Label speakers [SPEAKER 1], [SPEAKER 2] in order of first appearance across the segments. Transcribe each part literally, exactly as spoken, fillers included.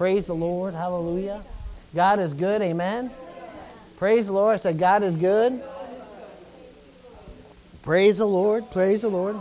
[SPEAKER 1] Praise the Lord. Hallelujah. God is good. Amen. Praise the Lord. I said God is good. Praise the Lord. Praise the Lord.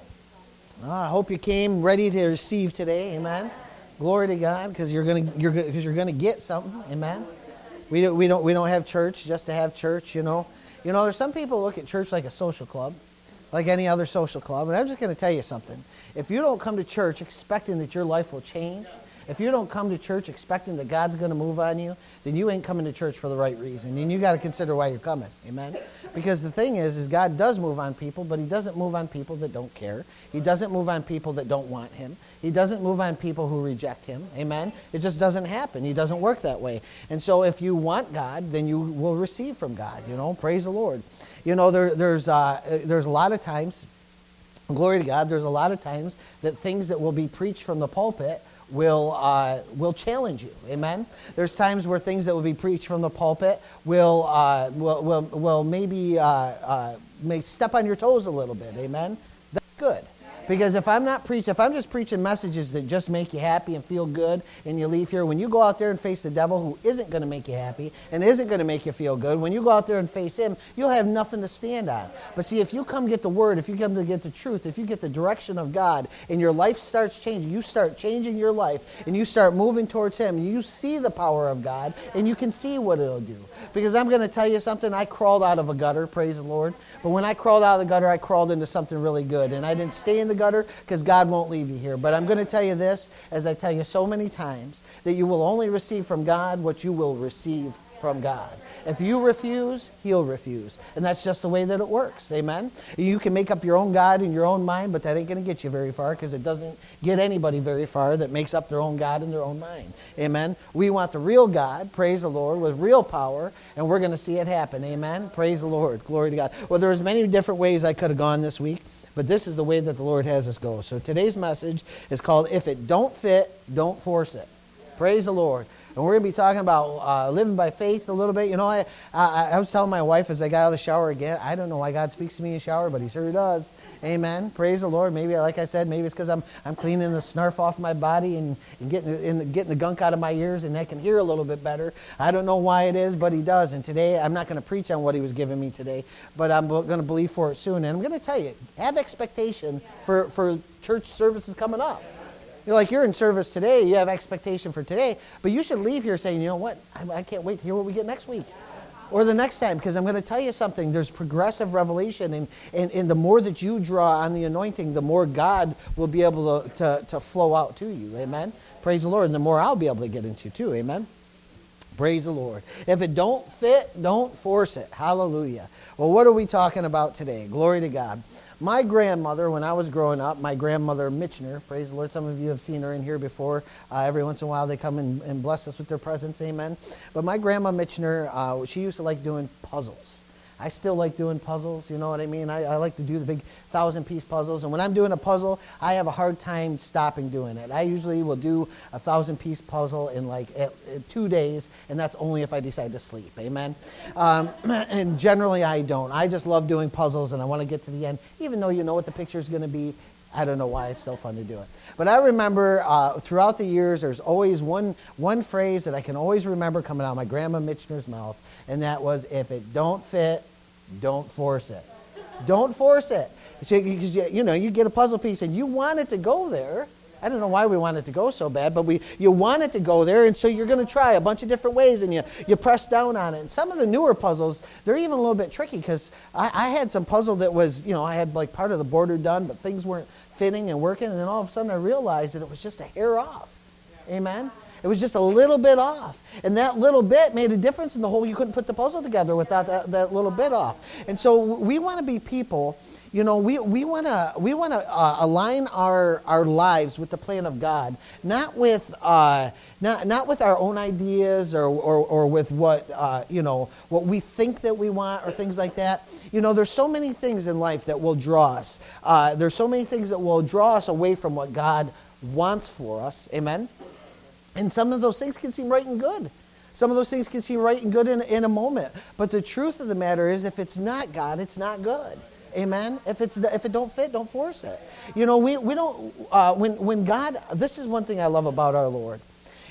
[SPEAKER 1] Oh, I hope you came ready to receive today. Amen. Glory to God, because you're gonna you're because you're gonna get something. Amen. We don't we don't we don't have church just to have church. You know. You know, there's some people who look at church like a social club, like any other social club. And I'm just going to tell you something. If you don't come to church expecting that your life will change, if you don't come to church expecting that God's going to move on you, then you ain't coming to church for the right reason. And you got to consider why you're coming. Amen? Because the thing is, is God does move on people, but he doesn't move on people that don't care. He doesn't move on people that don't want him. He doesn't move on people who reject him. Amen? It just doesn't happen. He doesn't work that way. And so if you want God, then you will receive from God. You know, praise the Lord. You know, there, there's uh, there's a lot of times, glory to God, there's a lot of times that things that will be preached from the pulpit will uh, will challenge you. Amen. There's times where things that will be preached from the pulpit will uh, will, will will maybe uh, uh, may step on your toes a little bit. Amen. That's good. Because if I'm not preaching, if I'm just preaching messages that just make you happy and feel good and you leave here, when you go out there and face the devil who isn't going to make you happy and isn't going to make you feel good, when you go out there and face him, you'll have nothing to stand on. But see, if you come get the word, if you come to get the truth, if you get the direction of God and your life starts changing, you start changing your life and you start moving towards him, you see the power of God and you can see what it'll do. Because I'm going to tell you something, I crawled out of a gutter, praise the Lord. But when I crawled out of the gutter, I crawled into something really good. And I didn't stay in the gutter because God won't leave you here. But I'm going to tell you this, as I tell you so many times, that you will only receive from God what you will receive from God. If you refuse, he'll refuse. And that's just the way that it works. Amen? You can make up your own God in your own mind, but that ain't going to get you very far because it doesn't get anybody very far that makes up their own God in their own mind. Amen? We want the real God, praise the Lord, with real power, and we're going to see it happen. Amen? Praise the Lord. Glory to God. Well, there's many different ways I could have gone this week, but this is the way that the Lord has us go. So today's message is called, If It Don't Fit, Don't Force It. Praise the Lord. And we're going to be talking about uh, living by faith a little bit. You know, I, I I was telling my wife as I got out of the shower again, I don't know why God speaks to me in the shower, but he sure does. Amen. Praise the Lord. Maybe, like I said, maybe it's because I'm I'm cleaning the snarf off my body and, and getting, in the, getting the gunk out of my ears and I can hear a little bit better. I don't know why it is, but he does. And today, I'm not going to preach on what he was giving me today, but I'm going to believe for it soon. And I'm going to tell you, have expectation for, for church services coming up. You're like, you're in service today, you have expectation for today, but you should leave here saying, you know what, I, I can't wait to hear what we get next week. Or the next time, because I'm going to tell you something, there's progressive revelation, and, and, and the more that you draw on the anointing, the more God will be able to, to, to flow out to you, amen? Praise the Lord, and the more I'll be able to get into too, amen? Praise the Lord. If it don't fit, don't force it, hallelujah. Well, what are we talking about today? Glory to God. My grandmother, when I was growing up, my grandmother Mitchner, praise the Lord, some of you have seen her in here before. Uh, every once in a while they come and, and bless us with their presence, amen. But my grandma Mitchner, uh, she used to like doing puzzles. I still like doing puzzles, you know what I mean? I, I like to do the big thousand-piece puzzles. And when I'm doing a puzzle, I have a hard time stopping doing it. I usually will do a thousand-piece puzzle in like at, at two days, and that's only if I decide to sleep, amen? Um, and generally I don't. I just love doing puzzles, and I want to get to the end. Even though you know what the picture is going to be, I don't know why it's still fun to do it. But I remember uh, throughout the years, there's always one one phrase that I can always remember coming out of my grandma Mitchner's mouth, and that was, if it don't fit, don't force it. Don't force it. Because, you, you know, you get a puzzle piece and you want it to go there. I don't know why we want it to go so bad, but we you want it to go there, and so you're going to try a bunch of different ways, and you, you press down on it. And some of the newer puzzles, they're even a little bit tricky, because I, I had some puzzle that was, you know, I had like part of the border done, but things weren't fitting and working, and then all of a sudden I realized that it was just a hair off. Amen? It was just a little bit off. And that little bit made a difference in the whole. You couldn't put the puzzle together without that, that little bit off. And so we want to be people, you know, we, we want to we want to uh, align our, our lives with the plan of God, not with uh, not not with our own ideas or or, or with what uh, you know what we think that we want or things like that. You know, there's so many things in life that will draw us. Uh, there's so many things that will draw us away from what God wants for us. Amen. And some of those things can seem right and good. Some of those things can seem right and good in, in a moment. But the truth of the matter is, if it's not God, it's not good. Amen? If it's if it don't fit, don't force it. You know, we, we don't, uh, when, when God, this is one thing I love about our Lord.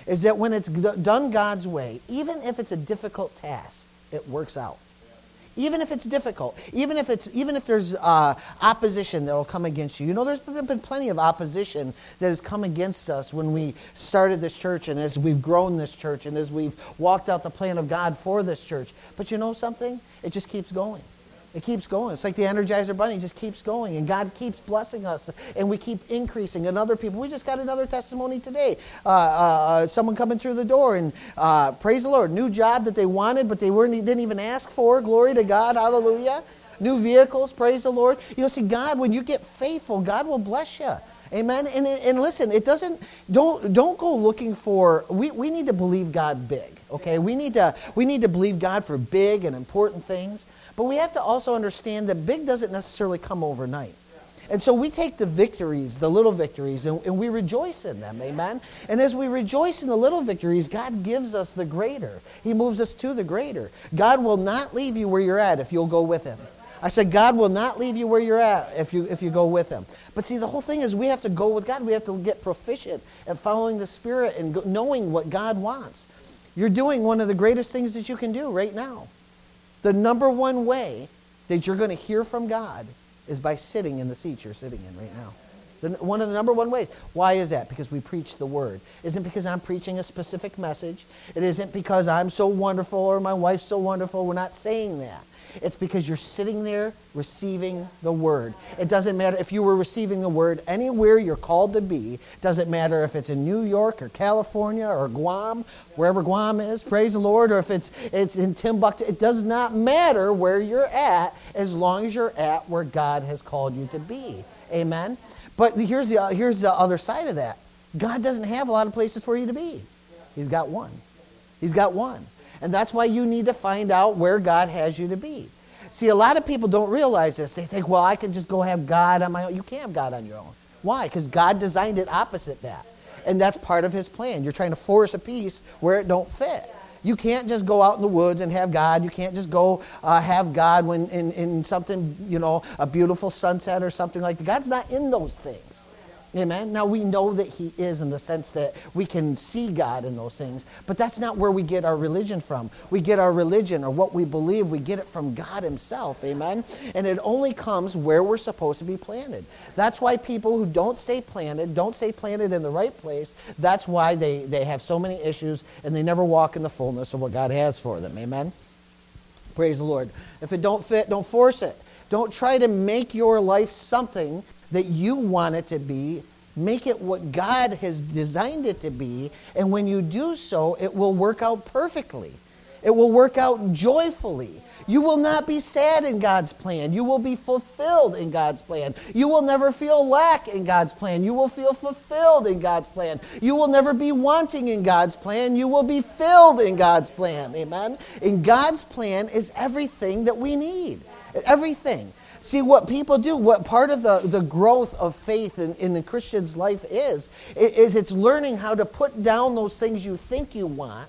[SPEAKER 1] is that when it's d- done God's way, even if it's a difficult task, it works out. Even if it's difficult, even if it's even if there's uh, opposition that will come against you. You know, there's been plenty of opposition that has come against us when we started this church and as we've grown this church and as we've walked out the plan of God for this church. But you know something? It just keeps going. It keeps going. It's like the Energizer Bunny. It just keeps going. And God keeps blessing us. And we keep increasing. And other people. We just got another testimony today. Uh, uh, someone coming through the door. And uh, praise the Lord. New job that they wanted, but they weren't, didn't even ask for. Glory to God. Hallelujah. New vehicles. Praise the Lord. You know, see, God, when you get faithful, God will bless you. Amen. And, and listen, it doesn't, don't, don't go looking for, we, we need to believe God big. Okay, we need to we need to believe God for big and important things, but we have to also understand that big doesn't necessarily come overnight. And so we take the victories, the little victories, and, and we rejoice in them, amen? And as we rejoice in the little victories, God gives us the greater. He moves us to the greater. God will not leave you where you're at if you'll go with Him. I said, God will not leave you where you're at if you if you go with Him. But see, the whole thing is we have to go with God. We have to get proficient at following the Spirit and go, knowing what God wants. You're doing one of the greatest things that you can do right now. The number one way that you're going to hear from God is by sitting in the seat you're sitting in right now. The, one of the number one ways. Why is that? Because we preach the Word. It isn't because I'm preaching a specific message. It isn't because I'm so wonderful or my wife's so wonderful. We're not saying that. It's because you're sitting there receiving the Word. It doesn't matter if you were receiving the Word anywhere you're called to be. It doesn't matter if it's in New York or California or Guam, wherever Guam is, praise the Lord, or if it's it's in Timbuktu. It does not matter where you're at as long as you're at where God has called you to be. Amen? But here's the, here's the other side of that. God doesn't have a lot of places for you to be. He's got one. He's got one. And that's why you need to find out where God has you to be. See, a lot of people don't realize this. They think, well, I can just go have God on my own. You can't have God on your own. Why? Because God designed it opposite that. And that's part of His plan. You're trying to force a piece where it don't fit. You can't just go out in the woods and have God. You can't just go uh, have God when in, in something, you know, a beautiful sunset or something like that. God's not in those things. Amen. Now we know that He is in the sense that we can see God in those things, but that's not where we get our religion from. We get our religion or what we believe, we get it from God Himself. Amen. And it only comes where we're supposed to be planted. That's why people who don't stay planted, don't stay planted in the right place, that's why they, they have so many issues and they never walk in the fullness of what God has for them. Amen. Praise the Lord. If it don't fit, don't force it. Don't try to make your life something that you want it to be. Make it what God has designed it to be. And when you do so, it will work out perfectly. It will work out joyfully. You will not be sad in God's plan. You will be fulfilled in God's plan. You will never feel lack in God's plan. You will feel fulfilled in God's plan. You will never be wanting in God's plan. You will be filled in God's plan. Amen? In God's plan is everything that we need. Everything. See, what people do, what part of the, the growth of faith in, in the Christian's life is, is it's learning how to put down those things you think you want,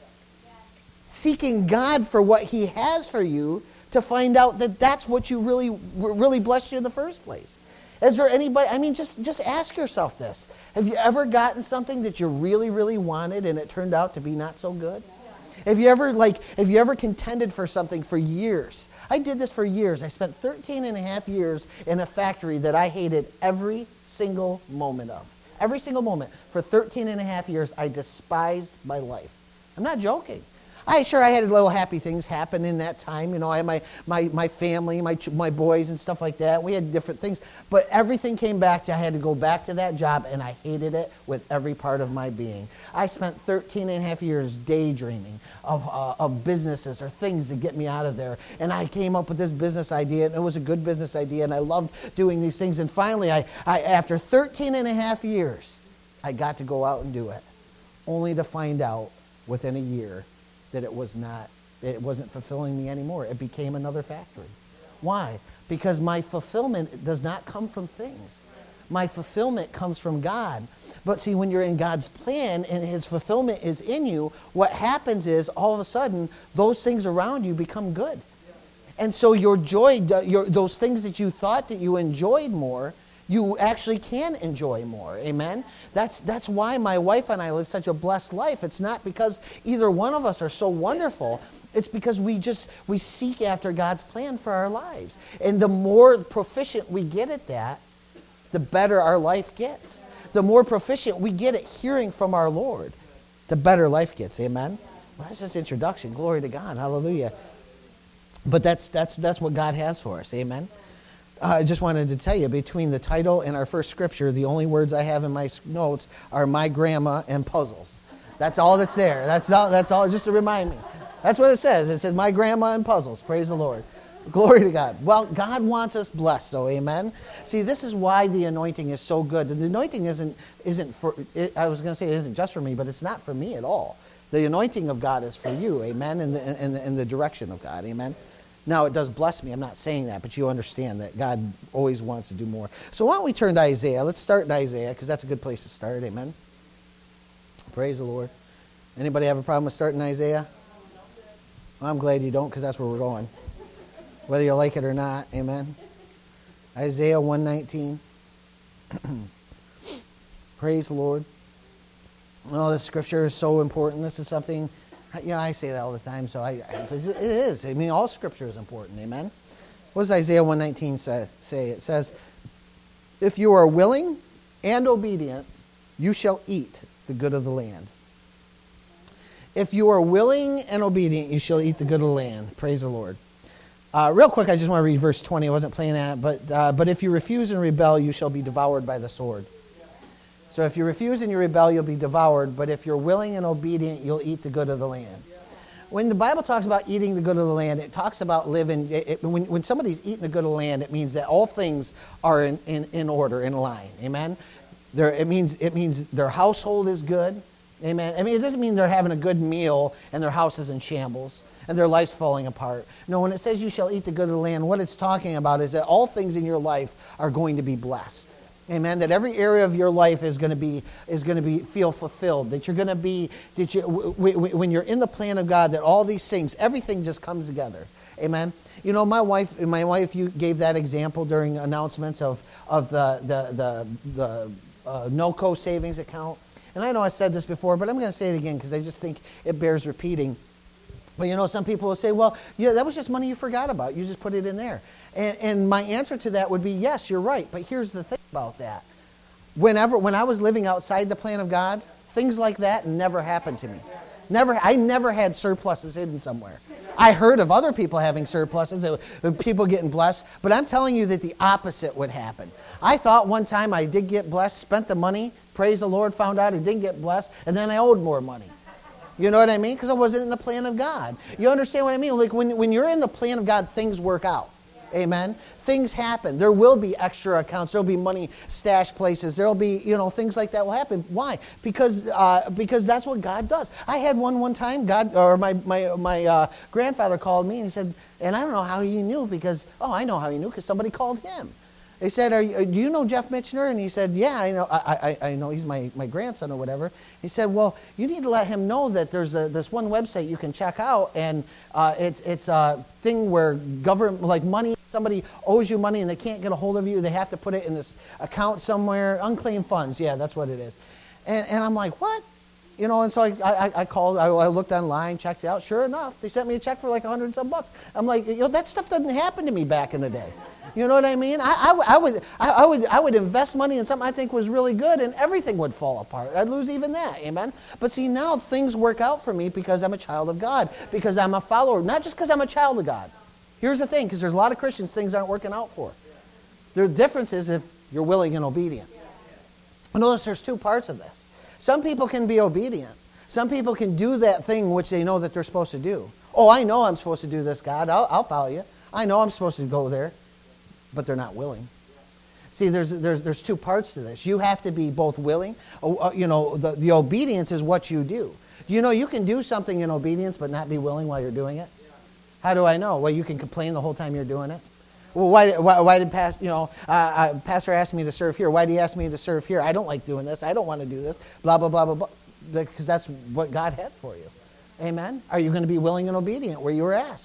[SPEAKER 1] seeking God for what He has for you to find out that that's what you really, really blessed you in the first place. Is there anybody, I mean, just, just ask yourself this. Have you ever gotten something that you really, really wanted and it turned out to be not so good? Have you ever, like, have you ever contended for something for years? I did this for years. I spent thirteen and a half years in a factory that I hated every single moment of. Every single moment. For thirteen and a half years, I despised my life. I'm not joking. I sure I had little happy things happen in that time. You know, I had my, my, my family, my my boys and stuff like that. We had different things. But everything came back to I had to go back to that job, and I hated it with every part of my being. I spent thirteen and a half years daydreaming of, uh, of businesses or things to get me out of there. And I came up with this business idea, and it was a good business idea, and I loved doing these things. And finally, I, I after thirteen and a half years, I got to go out and do it, only to find out within a year that it was not, it wasn't fulfilling me anymore. It became another factory. Why? Because my fulfillment does not come from things. My fulfillment comes from God. But see, when you're in God's plan and His fulfillment is in you, what happens is all of a sudden, those things around you become good. And so your joy, your, those things that you thought that you enjoyed more, you actually can enjoy more. Amen? That's, that's why my wife and I live such a blessed life. It's not because either one of us are so wonderful. It's because we just, we seek after God's plan for our lives. And the more proficient we get at that, the better our life gets. The more proficient we get at hearing from our Lord, the better life gets. Amen? Well, that's just introduction. Glory to God. Hallelujah. But that's that's that's what God has for us. Amen? Uh, I just wanted to tell you, between the title and our first scripture, the only words I have in my notes are my grandma and puzzles. That's all that's there. That's all, that's all, just to remind me. That's what it says. It says my grandma and puzzles. Praise the Lord. Glory to God. Well, God wants us blessed, so amen. See, this is why the anointing is so good. The anointing isn't isn't for, it, I was going to say it isn't just for me, but it's not for me at all. The anointing of God is for you, amen, in the, in the, in the direction of God, amen. Now, it does bless me. I'm not saying that, but you understand that God always wants to do more. So why don't we turn to Isaiah? Let's start in Isaiah, because that's a good place to start, amen. Praise the Lord. Anybody have a problem with starting Isaiah? Well, I'm glad you don't, because that's where we're going. Whether you like it or not, amen. Isaiah one nineteen. Praise the Lord. Oh, this scripture is so important. This is something, you know, I say that all the time, so I, it is. I mean, all scripture is important, amen. What does Isaiah one nineteen say? It says, if you are willing and obedient, you shall eat the good of the land. If you are willing and obedient, you shall eat the good of the land. Praise the Lord. Uh, real quick, I just want to read verse twenty. I wasn't playing that, but uh, but if you refuse and rebel, you shall be devoured by the sword. So if you refuse and you rebel, you'll be devoured. But if you're willing and obedient, you'll eat the good of the land. When the Bible talks about eating the good of the land, it talks about living. It, it, when, when somebody's eating the good of the land, it means that all things are in, in, in order, in line. Amen? There, it means it means their household is good. Amen. I mean, it doesn't mean they're having a good meal and their house is in shambles and their life's falling apart. No, when it says you shall eat the good of the land, what it's talking about is that all things in your life are going to be blessed. Amen. That every area of your life is going to be is going to be feel fulfilled. That you're going to be that you when you're in the plan of God, that all these things, everything just comes together. Amen. You know, my wife, my wife, you gave that example during announcements of of the the the the uh, NOCO savings account. And I know I said this before, but I'm going to say it again because I just think it bears repeating. But you know, some people will say, well, yeah, that was just money you forgot about. You just put it in there. And, and my answer to that would be, yes, you're right. But here's the thing about that. Whenever, when I was living outside the plan of God, things like that never happened to me. Never, I never had surpluses hidden somewhere. I heard of other people having surpluses, people getting blessed, but I'm telling you that the opposite would happen. I thought one time I did get blessed, spent the money, praise the Lord, found out I didn't get blessed, and then I owed more money. You know what I mean? Because I wasn't in the plan of God. You understand what I mean? Like when, when you're in the plan of God, things work out. Amen. Things happen. There will be extra accounts. There'll be money stash places. There'll be, you know, things like that will happen. Why? Because uh, because that's what God does. I had one one time. God or my my my uh, grandfather called me and he said, and I don't know how he knew because oh I know how he knew because somebody called him. They said, Are you, do you know Jeff Mitchner? And he said, yeah, I know. I, I, I know he's my, my grandson or whatever. He said, well, you need to let him know that there's a, this one website you can check out, and uh, it's it's a thing where government, like money, somebody owes you money and they can't get a hold of you. They have to put it in this account somewhere, unclaimed funds. Yeah, that's what it is. And and I'm like, what? You know, and so I I, I called, I, I looked online, checked it out. Sure enough, they sent me a check for like a hundred and some bucks. I'm like, you know, that stuff doesn't happen to me back in the day. You know what I mean? I, I, I would I, I would I would invest money in something I think was really good, and everything would fall apart. I'd lose even that, amen? But see, now things work out for me because I'm a child of God, because I'm a follower, not just because I'm a child of God. Here's the thing, because there's a lot of Christians things aren't working out for. The difference is if you're willing and obedient. Notice there's two parts of this. Some people can be obedient. Some people can do that thing which they know that they're supposed to do. Oh, I know I'm supposed to do this, God. I'll, I'll follow you. I know I'm supposed to go there. But they're not willing. See, there's there's there's two parts to this. You have to be both willing. You know, the, the obedience is what you do. Do you know you can do something in obedience but not be willing while you're doing it? How do I know? Well, you can complain the whole time you're doing it. Well, why why, why did pastor, you know, uh, uh, pastor asked me to serve here? Why did he ask me to serve here? I don't like doing this. I don't want to do this. Blah, blah, blah, blah, blah. Because that's what God had for you. Amen? Are you going to be willing and obedient where you were asked?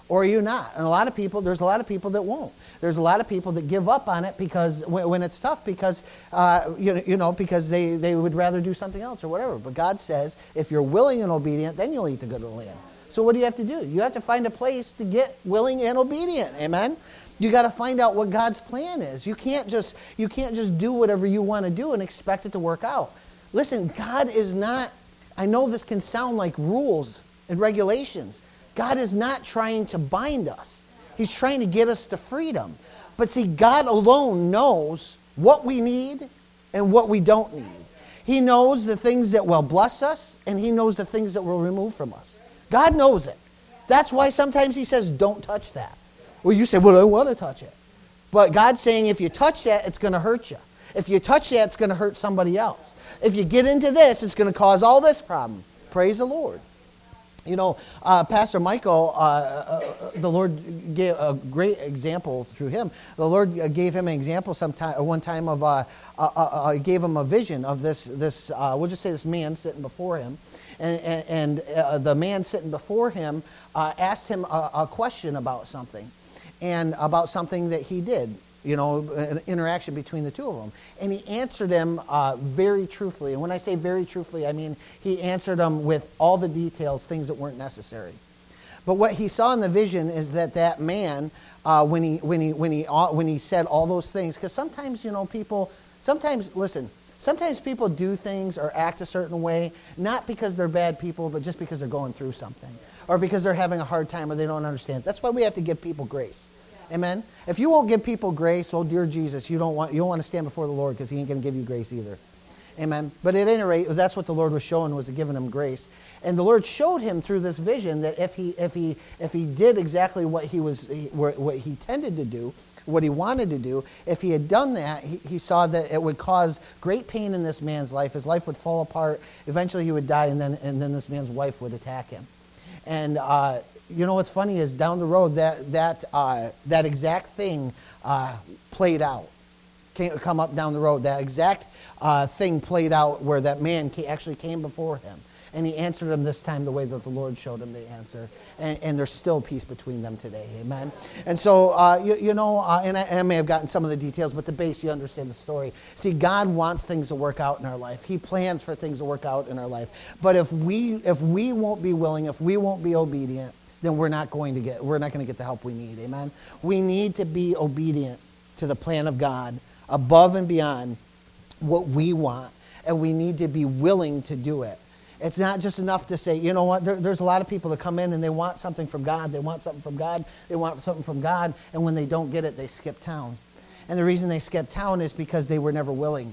[SPEAKER 1] or are you not? And a lot of people, there's a lot of people that won't. There's a lot of people that give up on it because when, when it's tough, because uh, you know, you know, because they, they would rather do something else or whatever. But God says, if you're willing and obedient, then you'll eat the good of the land. So what do you have to do? You have to find a place to get willing and obedient. Amen. You got to find out what God's plan is. You can't just you can't just do whatever you want to do and expect it to work out. Listen, God is not. I know this can sound like rules and regulations. God is not trying to bind us. He's trying to get us to freedom. But see, God alone knows what we need and what we don't need. He knows the things that will bless us, and He knows the things that will remove from us. God knows it. That's why sometimes He says, don't touch that. Well, you say, well, I want to touch it. But God's saying, if you touch that, it's going to hurt you. If you touch that, it's going to hurt somebody else. If you get into this, it's going to cause all this problem. Praise the Lord. You know, uh, Pastor Michael, uh, uh, the Lord gave a great example through him. The Lord gave him an example sometime, one time of, uh, uh, uh, gave him a vision of this, this uh, we'll just say this man sitting before him. And, and, and uh, the man sitting before him uh, asked him a, a question about something, and about something that he did. You know, an interaction between the two of them. And he answered him uh, very truthfully. And when I say very truthfully, I mean he answered them with all the details, things that weren't necessary. But what he saw in the vision is that that man, uh, when he when he when he uh, when he said all those things, because sometimes you know people, sometimes listen, sometimes people do things or act a certain way not because they're bad people, but just because they're going through something, or because they're having a hard time or they don't understand. That's why we have to give people grace. Amen. If you won't give people grace, well, dear Jesus, you don't want you don't want to stand before the Lord, because He ain't going to give you grace either. Amen. But at any rate, that's what the Lord was showing, was giving him grace. And the Lord showed him through this vision that if he if he if he did exactly what he was what he tended to do, what he wanted to do, if he had done that, he, he saw that it would cause great pain in this man's life. His life would fall apart. Eventually, he would die, and then and then this man's wife would attack him. And uh, you know what's funny is down the road that that uh, that exact thing uh, played out. Came, come up down the road. That exact uh, thing played out where that man came, actually came before him, and he answered him this time the way that the Lord showed him to answer. And, and there's still peace between them today. Amen. And so uh, you, you know, uh, and, I, and I may have gotten some of the details, but the base, you understand the story. See, God wants things to work out in our life. He plans for things to work out in our life. But if we if we won't be willing, if we won't be obedient, then we're not going to get we're not going to get the help we need. Amen. We need to be obedient to the plan of God, above and beyond what we want, and we need to be willing to do it. It's not just enough to say, you know what, there, there's a lot of people that come in and they want something from God, they want something from God, they want something from God, and when they don't get it, they skip town. And the reason they skip town is because they were never willing.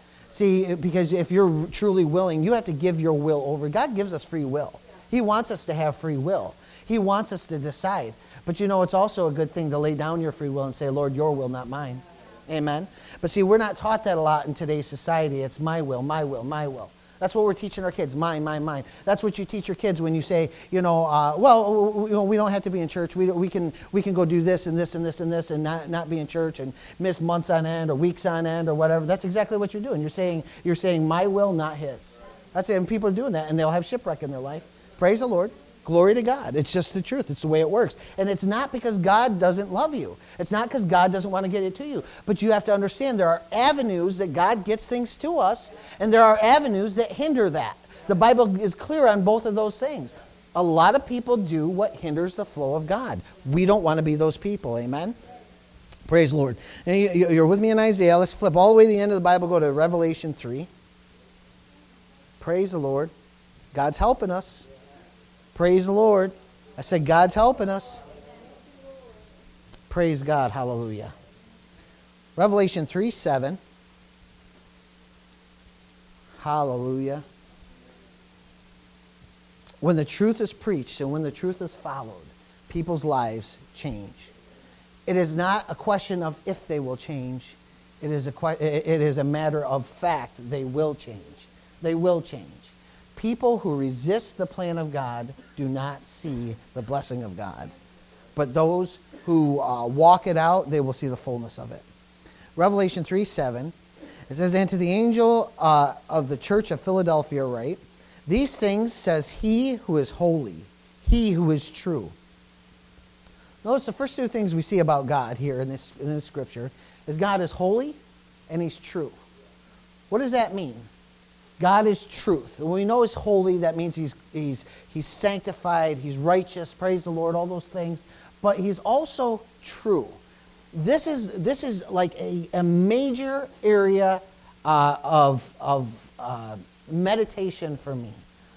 [SPEAKER 1] See, because if you're truly willing, you have to give your will over. God gives us free will. He wants us to have free will. He wants us to decide. But you know, it's also a good thing to lay down your free will and say, Lord, your will, not mine. Amen. But see, we're not taught that a lot in today's society. It's my will, my will, my will. That's what we're teaching our kids, mine, mine, mine. That's what you teach your kids when you say, you know, uh, well, you know, we don't have to be in church. We, we can we can go do this and this and this and this and not, not be in church and miss months on end or weeks on end or whatever. That's exactly what you're doing. You're saying, you're saying my will, not His. That's it. And people are doing that, and they'll have shipwreck in their life. Praise the Lord. Glory to God. It's just the truth. It's the way it works. And it's not because God doesn't love you. It's not because God doesn't want to get it to you. But you have to understand there are avenues that God gets things to us, and there are avenues that hinder that. The Bible is clear on both of those things. A lot of people do what hinders the flow of God. We don't want to be those people. Amen? Praise the Lord. And you're with me in Isaiah. Let's flip all the way to the end of the Bible. Go to Revelation three. Praise the Lord. God's helping us. Praise the Lord. I said God's helping us. Praise God. Hallelujah. Revelation three seven. Hallelujah. When the truth is preached and when the truth is followed, people's lives change. It is not a question of if they will change. It is a, it is a matter of fact. They will change. They will change. People who resist the plan of God do not see the blessing of God. But those who uh, walk it out, they will see the fullness of it. Revelation three seven, it says, and to the angel uh, of the church of Philadelphia write, these things says he who is holy, he who is true, Notice the first two things we see about God here in this, in this scripture is God is holy and he's true. What does that mean? God is truth. When we know he's holy, that means he's, he's, he's sanctified, he's righteous, praise the Lord, all those things. But he's also true. This is, this is like a, a major area uh, of, of uh, meditation for me.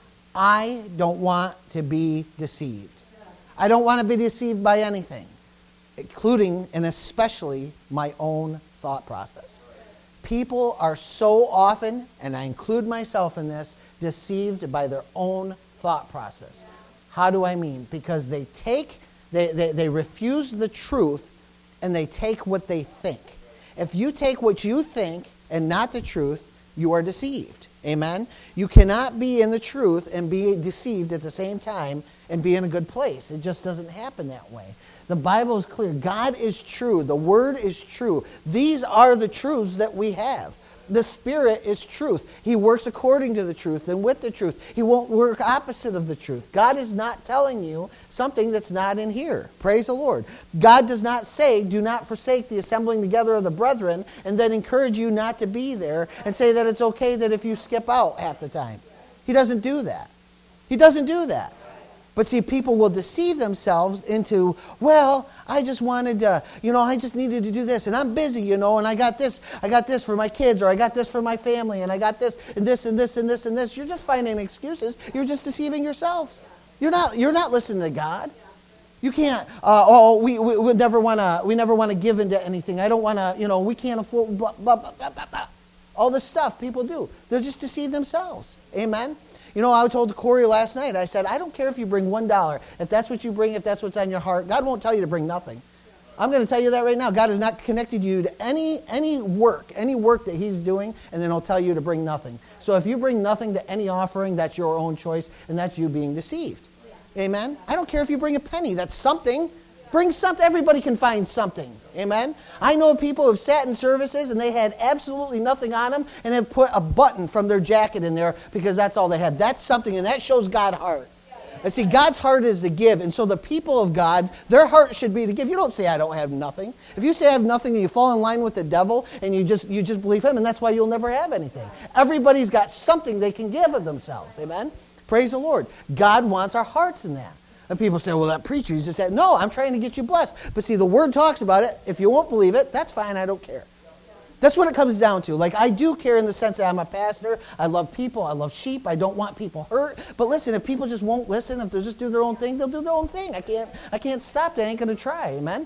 [SPEAKER 1] I don't want to be deceived. I don't want to be deceived by anything, including and especially my own thought process. People are so often, and I include myself in this, deceived by their own thought process. How do I mean? Because they take, they, they, they refuse the truth, and they take what they think. If you take what you think and not the truth, you are deceived. Amen? You cannot be in the truth and be deceived at the same time and be in a good place. It just doesn't happen that way. The Bible is clear. God is true. The Word is true. These are the truths that we have. The Spirit is truth. He works according to the truth and with the truth. He won't work opposite of the truth. God is not telling you something that's not in here. Praise the Lord. God does not say, do not forsake the assembling together of the brethren, and then encourage you not to be there and say that it's okay that if you skip out half the time. He doesn't do that. He doesn't do that. But see, people will deceive themselves into, well, I just wanted to, you know, I just needed to do this, and I'm busy, you know, and I got this, I got this for my kids, or I got this for my family, and I got this, and this, and this, and this, and this. You're just finding excuses. You're just deceiving yourselves. You're not, you're not listening to God. You can't, uh, oh, we, we, we never want to, we never want to give into anything. I don't want to, you know, we can't afford, blah, blah, blah, blah, blah, blah. All this stuff people do. They'll just deceive themselves. Amen? You know, I told Corey last night, I said, I don't care if you bring one dollar. If that's what you bring, if that's what's on your heart, God won't tell you to bring nothing. I'm going to tell you that right now. God has not connected you to any any work, any work that he's doing, and then he'll tell you to bring nothing. So if you bring nothing to any offering, that's your own choice, and that's you being deceived. Amen? I don't care if you bring a penny. That's something. Bring something. Everybody can find something. Amen? I know people who have sat in services and they had absolutely nothing on them and have put a button from their jacket in there because that's all they had. That's something, and that shows God's heart. And see, God's heart is to give, and so the people of God, their heart should be to give. You don't say, I don't have nothing. If you say I have nothing and you fall in line with the devil and you just you just believe him, and that's why you'll never have anything. Everybody's got something they can give of themselves. Amen? Praise the Lord. God wants our hearts in that. And people say, well, that preacher, he just said, no, I'm trying to get you blessed. But see, the Word talks about it. If you won't believe it, that's fine. I don't care. That's what it comes down to. Like, I do care in the sense that I'm a pastor. I love people. I love sheep. I don't want people hurt. But listen, if people just won't listen, if they'll just do their own thing, they'll do their own thing. I can't, I can't stop that. I ain't going to try. Amen?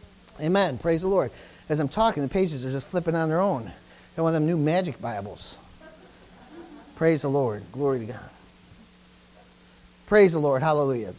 [SPEAKER 1] Amen. Praise the Lord. As I'm talking, the pages are just flipping on their own. Got one of them new magic Bibles. Praise the Lord. Glory to God. Praise the Lord. Hallelujah.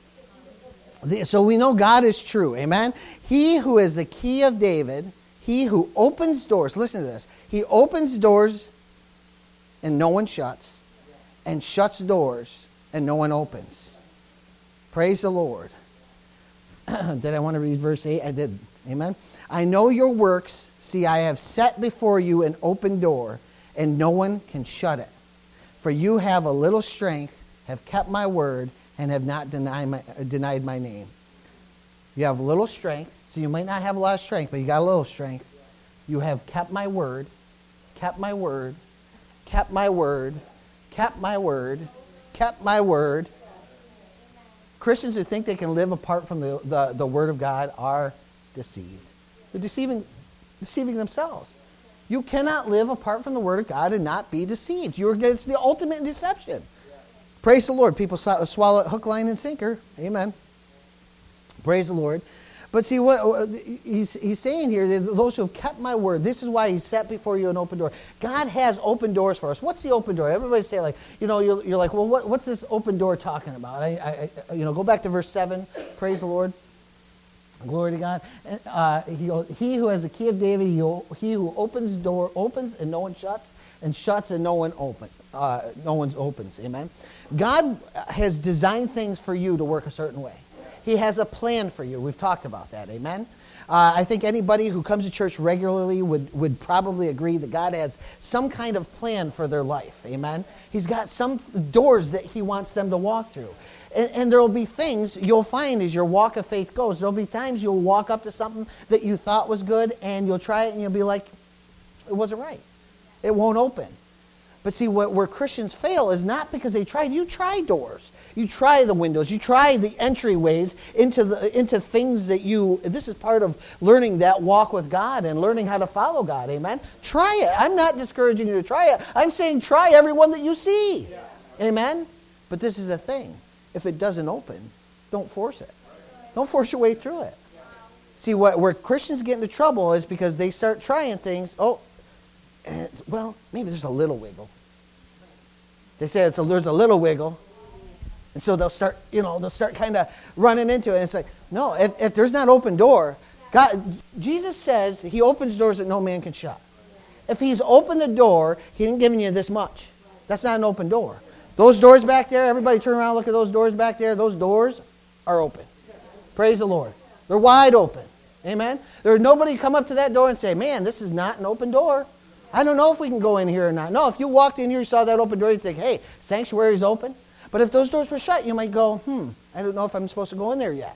[SPEAKER 1] So we know God is true. Amen? He who is the key of David, he who opens doors. Listen to this. He opens doors and no one shuts, and shuts doors and no one opens. Praise the Lord. Did I want to read verse eight? I did. Amen? I know your works. See, I have set before you an open door, and no one can shut it. For you have a little strength, have kept my word, and have not denied my, denied my name. You have little strength, so you might not have a lot of strength, but you got a little strength. You have kept my word, kept my word, kept my word, kept my word, kept my word. Christians who think they can live apart from the, the, the word of God are deceived. They're deceiving, deceiving themselves. You cannot live apart from the word of God and not be deceived. You're, it's the ultimate deception. Praise the Lord. People swallow it hook, line, and sinker. Amen. Praise the Lord. But see, what he's, he's saying here, those who have kept my word, this is why he set before you an open door. God has open doors for us. What's the open door? Everybody say, like, you know, you're, you're like, well, what, what's this open door talking about? I, I, you know, go back to verse seven. Praise the Lord. Glory to God. Uh, he, he who has the key of David, he, he who opens door opens and no one shuts, and shuts and no one open, uh, no one's opens. Amen. God has designed things for you to work a certain way. He has a plan for you. We've talked about that. Amen. Uh, I think anybody who comes to church regularly would, would probably agree that God has some kind of plan for their life. Amen. He's got some doors that he wants them to walk through. And, and there will be things you'll find as your walk of faith goes. There will be times you'll walk up to something that you thought was good, and you'll try it, and you'll be like, it wasn't right. It won't open. But see, what, where Christians fail is not because they tried. You try doors. You try the windows. You try the entryways into the into things that you, this is part of learning that walk with God and learning how to follow God. Amen? Try it. I'm not discouraging you to try it. I'm saying try every one that you see. Yeah. Amen? But this is the thing. If it doesn't open, don't force it. Don't force your way through it. See, what, where Christians get into trouble is because they start trying things. Oh, and it's, well, maybe there's a little wiggle. They say it's a, there's a little wiggle. And so they'll start, you know, they'll start kind of running into it. And it's like, no, if, if there's not open door, God, Jesus says he opens doors that no man can shut. If he's opened the door, he ain't giving you this much. That's not an open door. Those doors back there, everybody turn around, look at those doors back there. Those doors are open. Praise the Lord. They're wide open. Amen? There's nobody come up to that door and say, man, this is not an open door. I don't know if we can go in here or not. No, if you walked in here, you saw that open door, you'd think, hey, sanctuary's open. But if those doors were shut, you might go, hmm, I don't know if I'm supposed to go in there yet.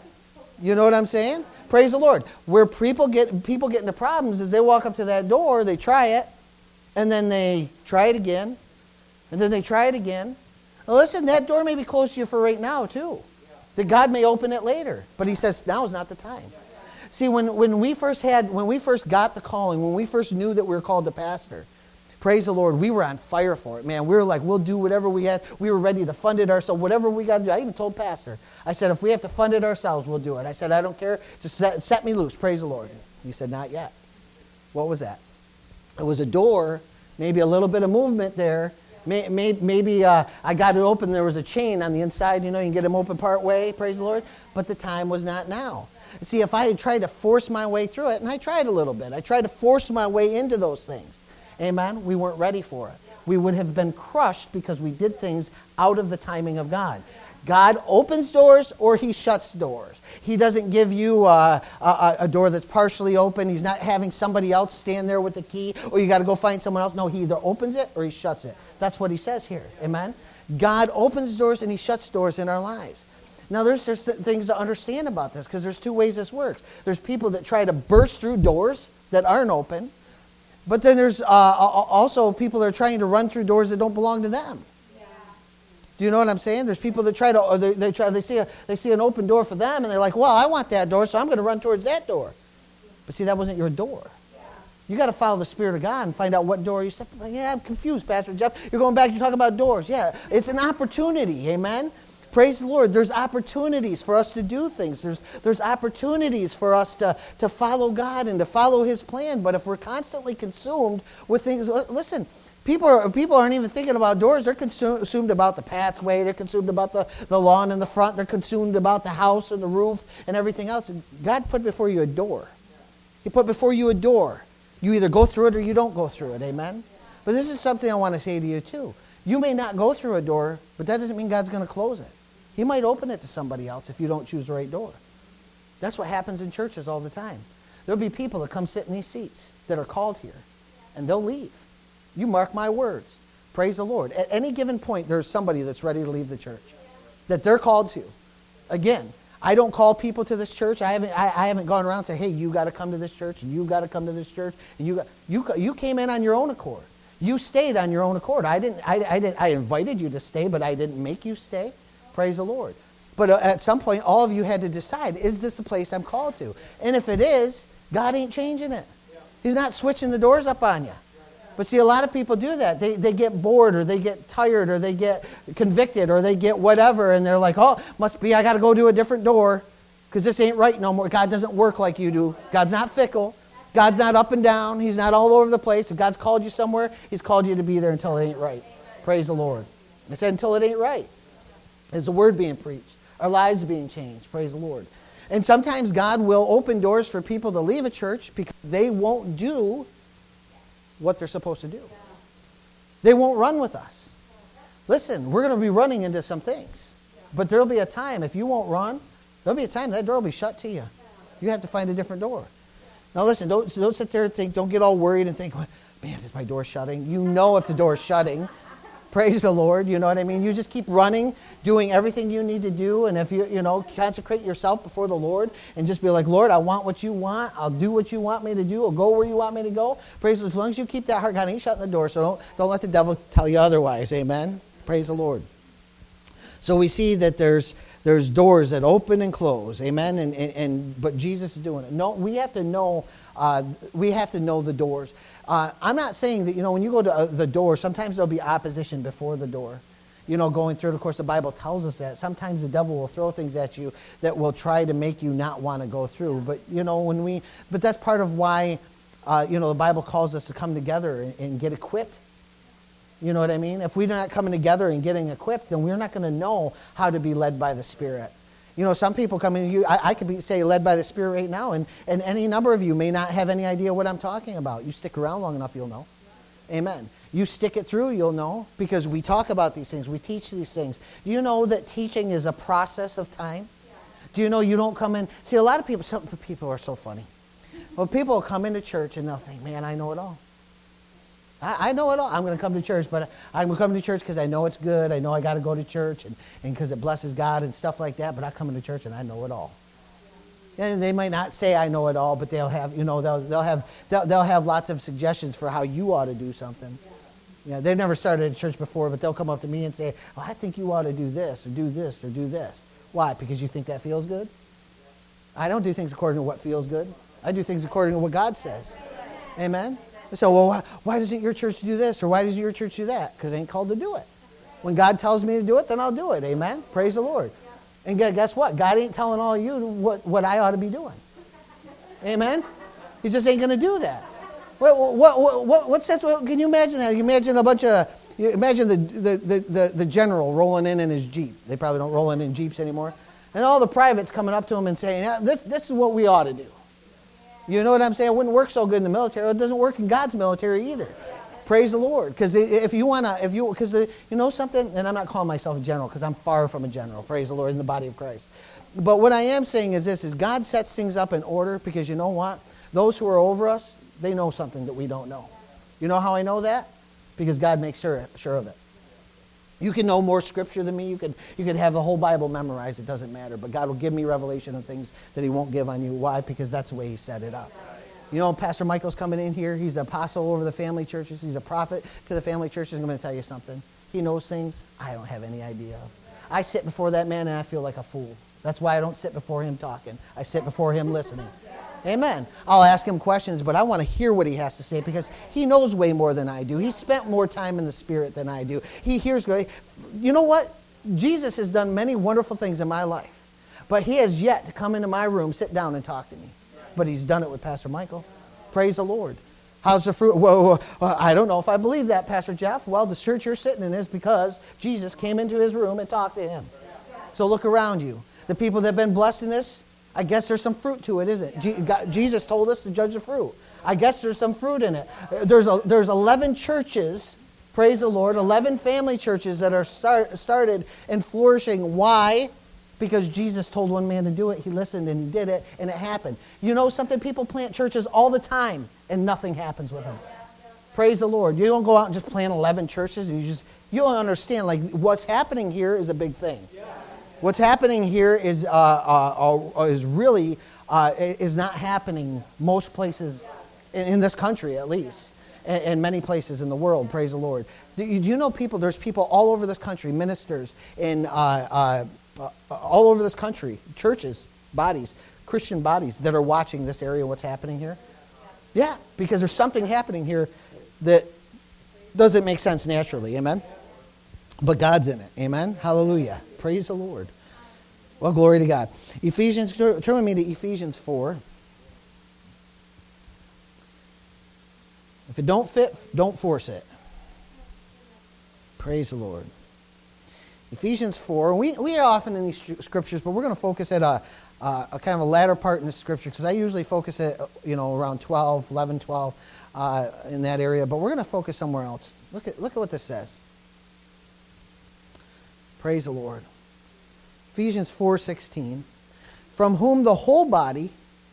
[SPEAKER 1] You know what I'm saying? Praise the Lord. Where people get people get into problems is they walk up to that door, they try it, and then they try it again, and then they try it again. Now listen, that door may be closed to you for right now too. That God may open it later. But he says, now is not the time. See, when, when we first had, when we first got the calling, when we first knew that we were called to pastor, praise the Lord, we were on fire for it, man. We were like, we'll do whatever we had. We were ready to fund it ourselves, whatever we got to do. I even told Pastor, I said, if we have to fund it ourselves, we'll do it. I said, I don't care. Just set, set me loose. Praise the Lord. He said, not yet. What was that? It was a door, maybe a little bit of movement there. May, may, maybe uh, I got it open. There was a chain on the inside. You know, you can get them open part way. Praise the Lord. But the time was not now. See, if I had tried to force my way through it, and I tried a little bit. I tried to force my way into those things. Amen? We weren't ready for it. We would have been crushed because we did things out of the timing of God. God opens doors or he shuts doors. He doesn't give you a, a, a door that's partially open. He's not having somebody else stand there with the key or you got to go find someone else. No, he either opens it or he shuts it. That's what he says here. Amen? God opens doors and he shuts doors in our lives. Now, there's, there's things to understand about this because there's two ways this works. There's people that try to burst through doors that aren't open. But then there's uh, also people that are trying to run through doors that don't belong to them. Yeah. Do you know what I'm saying? There's people that try to, or they, they try, they see a, they see an open door for them, and they're like, "Well, I want that door, so I'm going to run towards that door." But see, that wasn't your door. Yeah. You got to follow the Spirit of God and find out what door you said. Yeah, I'm confused, Pastor Jeff. You're going back. You're talking about doors. Yeah, it's an opportunity. Amen. Praise the Lord. There's opportunities for us to do things. There's there's opportunities for us to, to follow God and to follow his plan. But if we're constantly consumed with things, listen, people are, people aren't even thinking about doors. They're consumed about the pathway. They're consumed about the, the lawn in the front. They're consumed about the house and the roof and everything else. And God put before you a door. He put before you a door. You either go through it or you don't go through it. Amen? But this is something I want to say to you too. You may not go through a door, but that doesn't mean God's going to close it. He might open it to somebody else if you don't choose the right door. That's what happens in churches all the time. There'll be people that come sit in these seats that are called here, and they'll leave. You mark my words. Praise the Lord. At any given point, there's somebody that's ready to leave the church that they're called to. Again, I don't call people to this church. I haven't, I, I haven't gone around and said, hey, you got to come to this church, and you got to come to this church, and you got, you, you came in on your own accord. You stayed on your own accord. I didn't. I, I didn't. I invited you to stay, but I didn't make you stay. Praise the Lord. But uh, at some point, all of you had to decide, is this the place I'm called to? And if it is, God ain't changing it. He's not switching the doors up on you. But see, a lot of people do that. They they get bored or they get tired or they get convicted or they get whatever. And they're like, oh, must be I got to go to a different door because this ain't right no more. God doesn't work like you do. God's not fickle. God's not up and down. He's not all over the place. If God's called you somewhere, he's called you to be there until it ain't right. Praise the Lord. I said until it ain't right. Is the word being preached. Our lives being changed. Praise the Lord. And sometimes God will open doors for people to leave a church because they won't do what they're supposed to do. They won't run with us. Listen, we're going to be running into some things. But there'll be a time, if you won't run, there'll be a time that door will be shut to you. You have to find a different door. Now listen, don't, don't sit there and think, don't get all worried and think, man, is my door shutting? You know if the door is shutting. Praise the Lord. You know what I mean? You just keep running, doing everything you need to do. And if you, you know, consecrate yourself before the Lord and just be like, Lord, I want what you want. I'll do what you want me to do. I'll go where you want me to go. Praise the Lord. As long as you keep that heart, God ain't shutting the door. So don't, don't let the devil tell you otherwise. Amen. Praise the Lord. So we see that there's there's doors that open and close. Amen. And, and, and but Jesus is doing it. No, we have to know, uh, we have to know the doors. Uh, I'm not saying that, you know, when you go to uh, the door, sometimes there'll be opposition before the door. You know, going through it, of course, the Bible tells us that. Sometimes the devil will throw things at you that will try to make you not want to go through. But, you know, when we, but that's part of why, uh, you know, the Bible calls us to come together and, and get equipped. You know what I mean? If we're not coming together and getting equipped, then we're not going to know how to be led by the Spirit. You know, some people come in, you, I, I could be, say, led by the Spirit right now, and, and any number of you may not have any idea what I'm talking about. You stick around long enough, you'll know. Amen. You stick it through, you'll know, because we talk about these things. We teach these things. Do you know that teaching is a process of time? Do you know you don't come in? See, a lot of people, some people are so funny. Well, people will come into church and they'll think, man, I know it all. I, I know it all. I'm going to come to church, but I'm going to come to church because I know it's good. I know I got to go to church and because it blesses God and stuff like that, but I come into church and I know it all. And they might not say I know it all, but they'll have, you know, they'll they'll have they'll, they'll have lots of suggestions for how you ought to do something. Yeah, they've never started a church before, but they'll come up to me and say, "Oh, I think you ought to do this or do this or do this." Why? Because you think that feels good? I don't do things according to what feels good. I do things according to what God says. Amen. So, well, why, why doesn't your church do this or why doesn't your church do that? Because I ain't called to do it. When God tells me to do it, then I'll do it. Amen. Praise the Lord. And guess what? God ain't telling all of you what, what I ought to be doing. Amen? He just ain't going to do that. What, what, what, what, what sense? Can you imagine that? You imagine a bunch of, you imagine the, the, the, the, the general rolling in in his Jeep. They probably don't roll in in Jeeps anymore. And all the privates coming up to him and saying, yeah, this, this is what we ought to do. You know what I'm saying? It wouldn't work so good in the military. It doesn't work in God's military either. Praise the Lord. Because if you want to, if you, because you know something, and I'm not calling myself a general because I'm far from a general. Praise the Lord in the body of Christ. But what I am saying is this, is God sets things up in order because you know what? Those who are over us, they know something that we don't know. You know how I know that? Because God makes sure, sure of it. You can know more scripture than me. You could, you could have the whole Bible memorized. It doesn't matter. But God will give me revelation of things that he won't give on you. Why? Because that's the way he set it up. You know, Pastor Michael's coming in here. He's an apostle over the family churches. He's a prophet to the family churches. I'm going to tell you something. He knows things I don't have any idea of. I sit before that man and I feel like a fool. That's why I don't sit before him talking. I sit before him listening. Amen. I'll ask him questions, but I want to hear what he has to say because he knows way more than I do. He spent more time in the Spirit than I do. He hears, you know what? Jesus has done many wonderful things in my life, but he has yet to come into my room, sit down, and talk to me. But he's done it with Pastor Michael. Praise the Lord. How's the fruit? Whoa, whoa, I don't know if I believe that, Pastor Jeff. Well, the church you're sitting in is because Jesus came into his room and talked to him. So look around you. The people that have been blessed in this, I guess there's some fruit to it, isn't it? God, Jesus told us to judge the fruit. I guess there's some fruit in it. There's a, there's eleven churches, praise the Lord, eleven family churches that are start, started and flourishing. Why? Because Jesus told one man to do it, he listened and he did it, and it happened. You know something? People plant churches all the time, and nothing happens with them. Praise the Lord. You don't go out and just plant eleven churches, and you just, you don't understand, like, what's happening here is a big thing. What's happening here is, uh, uh, uh, is really, uh, is not happening most places, in, in this country at least, and, and many places in the world, praise the Lord. Do you, do you know people, there's people all over this country, ministers, in, uh, uh, Uh, all over this country, churches, bodies, Christian bodies that are watching this area, what's happening here? Yeah, because there's something happening here that doesn't make sense naturally, amen? But God's in it, amen? Hallelujah. Praise the Lord. Well, glory to God. Ephesians, turn with me to Ephesians four. If it don't fit, don't force it. Praise the Lord. Ephesians four, we, we are often in these scriptures, but we're going to focus at a, a, a kind of a latter part in the scripture, because I usually focus at, you know, around twelve, eleven, twelve, uh, in that area, but we're going to focus somewhere else. Look at, look at what this says. Praise the Lord. Ephesians four sixteen, from whom the whole body,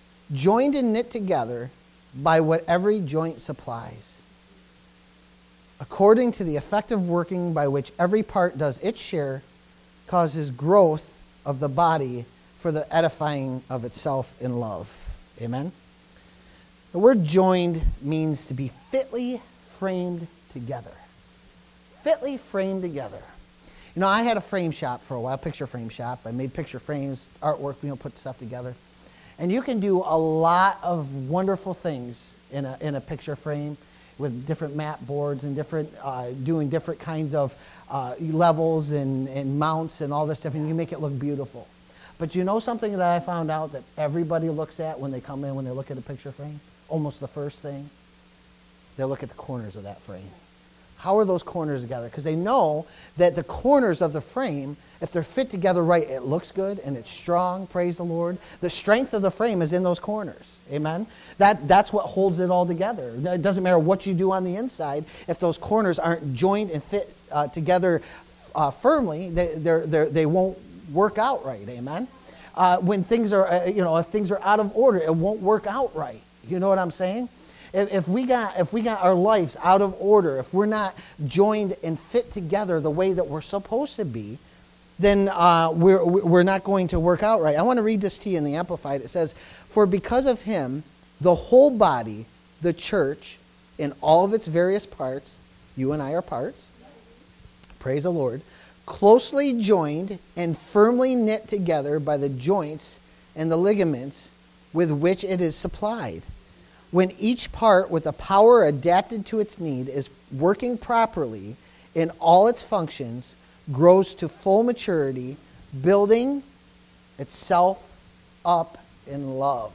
[SPEAKER 1] joined and knit together by what every joint supplies, according to the effective working by which every part does its share, causes growth of the body for the edifying of itself in love. Amen? The word joined means to be fitly framed together. Fitly framed together. You know, I had a frame shop for a while, picture frame shop. I made picture frames, artwork, you know, put stuff together. And you can do a lot of wonderful things in a, in a picture frame with different mat boards and different, uh, doing different kinds of uh, levels and, and mounts and all this stuff, and you make it look beautiful. But you know something that I found out that everybody looks at when they come in, when they look at a picture frame? Almost the first thing, they look at the corners of that frame. How are those corners together? Because they know that the corners of the frame, if they're fit together right, it looks good and it's strong, praise the Lord. The strength of the frame is in those corners, amen? That, that's what holds it all together. It doesn't matter what you do on the inside. If those corners aren't joined and fit uh, together uh, firmly, they, they're, they're, they won't work out right, amen? Uh, when things are, uh, you know, if things are out of order, it won't work out right. You know what I'm saying? If, if we got if we got our lives out of order, if we're not joined and fit together the way that we're supposed to be, then uh, we're we're not going to work out right. I want to read this to you in the Amplified. It says, "For because of him, the whole body, the church, in all of its various parts, you and I are parts, praise the Lord, closely joined and firmly knit together by the joints and the ligaments with which it is supplied. When each part with the power adapted to its need is working properly in all its functions, grows to full maturity, building itself up in love."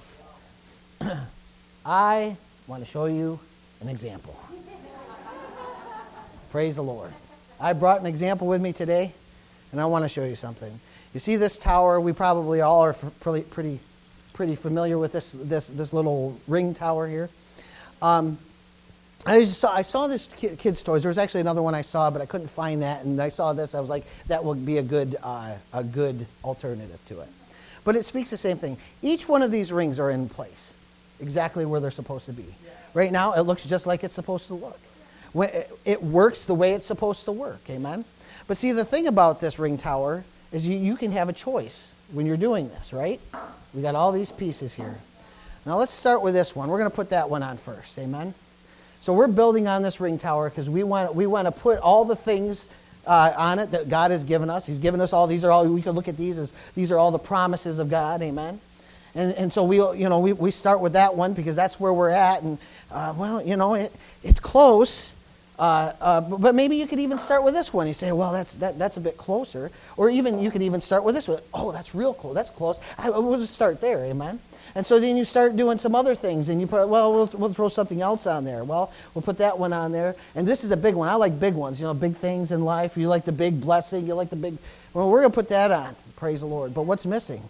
[SPEAKER 1] I want to show you an example. Praise the Lord. I brought an example with me today, and I want to show you something. You see this tower? We probably all are pretty, pretty, pretty familiar with this this this little ring tower here. Um, I just saw I saw this kid's toys. There was actually another one I saw, but I couldn't find that, and I saw this. I was like, that would be a good uh, a good alternative to it. But it speaks the same thing. Each one of these rings are in place, exactly where they're supposed to be. Right now, it looks just like it's supposed to look. When it, it works the way it's supposed to work. Amen. But see, the thing about this ring tower is you, you can have a choice when you're doing this, right? We got all these pieces here. Now let's start with this one. We're going to put that one on first. Amen. So we're building on this ring tower because we want we want to put all the things uh, on it that God has given us. He's given us all. These are all we can look at these as these are all the promises of God. Amen. And and so we you know we we start with that one because that's where we're at. And uh, well you know it it's close. Uh, uh, but maybe you could even start with this one. You say, well, that's that, that's a bit closer. Or even you could even start with this one. Oh, that's real close. That's close. I, we'll just start there, amen? And so then you start doing some other things. And you put, well, we'll, we'll throw something else on there. Well, we'll put that one on there. And this is a big one. I like big ones, you know, big things in life. You like the big blessing. You like the big... Well, we're going to put that on. Praise the Lord. But what's missing?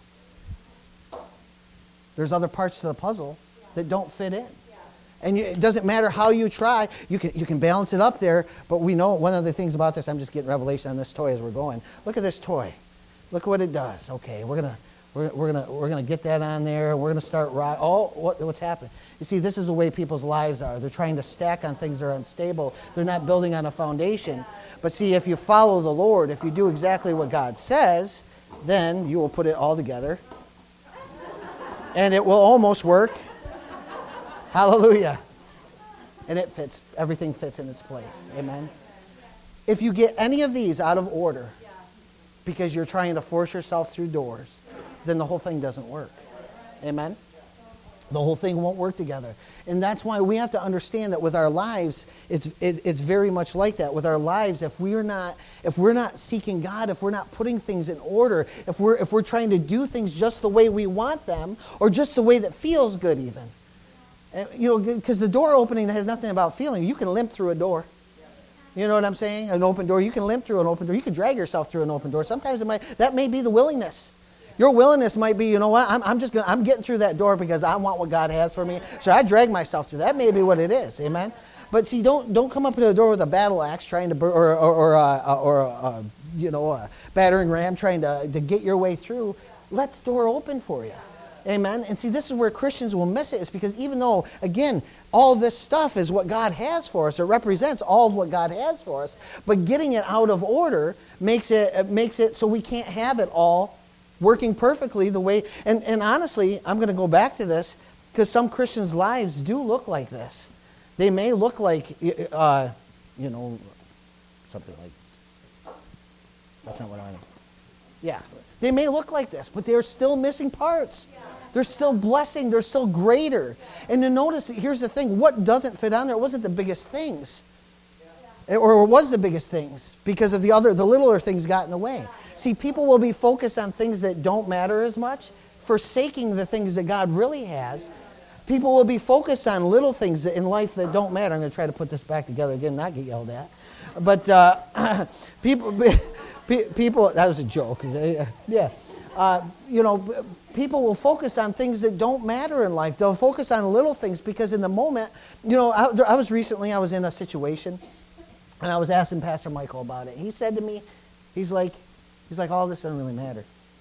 [SPEAKER 1] There's other parts to the puzzle that don't fit in. And you, it doesn't matter how you try, you can you can balance it up there, but we know one of the things about this, I'm just getting revelation on this toy as we're going. Look at this toy. Look what it does. Okay, we're gonna we're, we're gonna we're gonna get that on there. We're gonna start right. Oh, what, what's happening? You see, this is the way people's lives are. They're trying to stack on things that are unstable. They're not building on a foundation. But see, if you follow the Lord, if you do exactly what God says, then you will put it all together. And it will almost work. Hallelujah. And it fits. Everything fits in its place. Amen. If you get any of these out of order because you're trying to force yourself through doors, then the whole thing doesn't work. Amen. The whole thing won't work together. And that's why we have to understand that with our lives, it's it, it's very much like that. With our lives, if we're not if we're not seeking God, if we're not putting things in order, if we're if we're trying to do things just the way we want them, or just the way that feels good even. You know, because the door opening has nothing about feeling. You can limp through a door. You know what I'm saying? An open door. You can limp through an open door. You can drag yourself through an open door. Sometimes it might. That may be the willingness. Your willingness might be, you know what? I'm, I'm just gonna, I'm getting through that door because I want what God has for me. So I drag myself through. That may be what it is. Amen. But see, don't don't come up to the door with a battle axe trying to, or or or, uh, or uh, you know, a battering ram trying to to get your way through. Let the door open for you. Amen. And see, this is where Christians will miss it, is because even though, again, all this stuff is what God has for us, it represents all of what God has for us, but getting it out of order makes it makes it so we can't have it all working perfectly the way. And, and honestly, I'm going to go back to this, because some Christians' lives do look like this. They may look like, uh, you know, something like, that's not what I mean. Yeah. They may look like this, but they're still missing parts. They're still blessing. They're still greater. And you notice, here's the thing. What doesn't fit on there wasn't the biggest things. Or it was the biggest things, because of the other, the littler things got in the way. See, people will be focused on things that don't matter as much, forsaking the things that God really has. People will be focused on little things in life that don't matter. I'm going to try to put this back together again, not get yelled at. But uh, people... People, that was a joke. Yeah. Uh, you know, people will focus on things that don't matter in life. They'll focus on little things because in the moment, you know, I, I was recently, I was in a situation, and I was asking Pastor Michael about it. He said to me, he's like, he's like, all this doesn't really matter.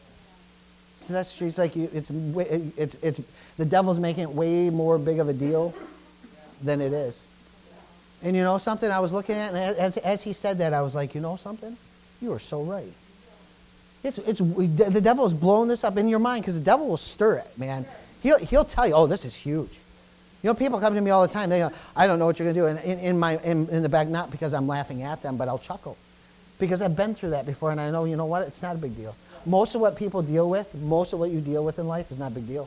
[SPEAKER 1] So that's true. He's like, it's, it's, it's, the devil's making it way more big of a deal than it is. And you know something, I was looking at, and as, as he said that, I was like, you know something? You are so right. It's, it's, the devil is blowing this up in your mind, because the devil will stir it, man. He'll, he'll tell you, oh, this is huge. You know, people come to me all the time. They go, I don't know what you're going to do. And in, in, my, in, in the back, not because I'm laughing at them, but I'll chuckle. Because I've been through that before, and I know, you know what? It's not a big deal. Most of what people deal with, most of what you deal with in life is not a big deal.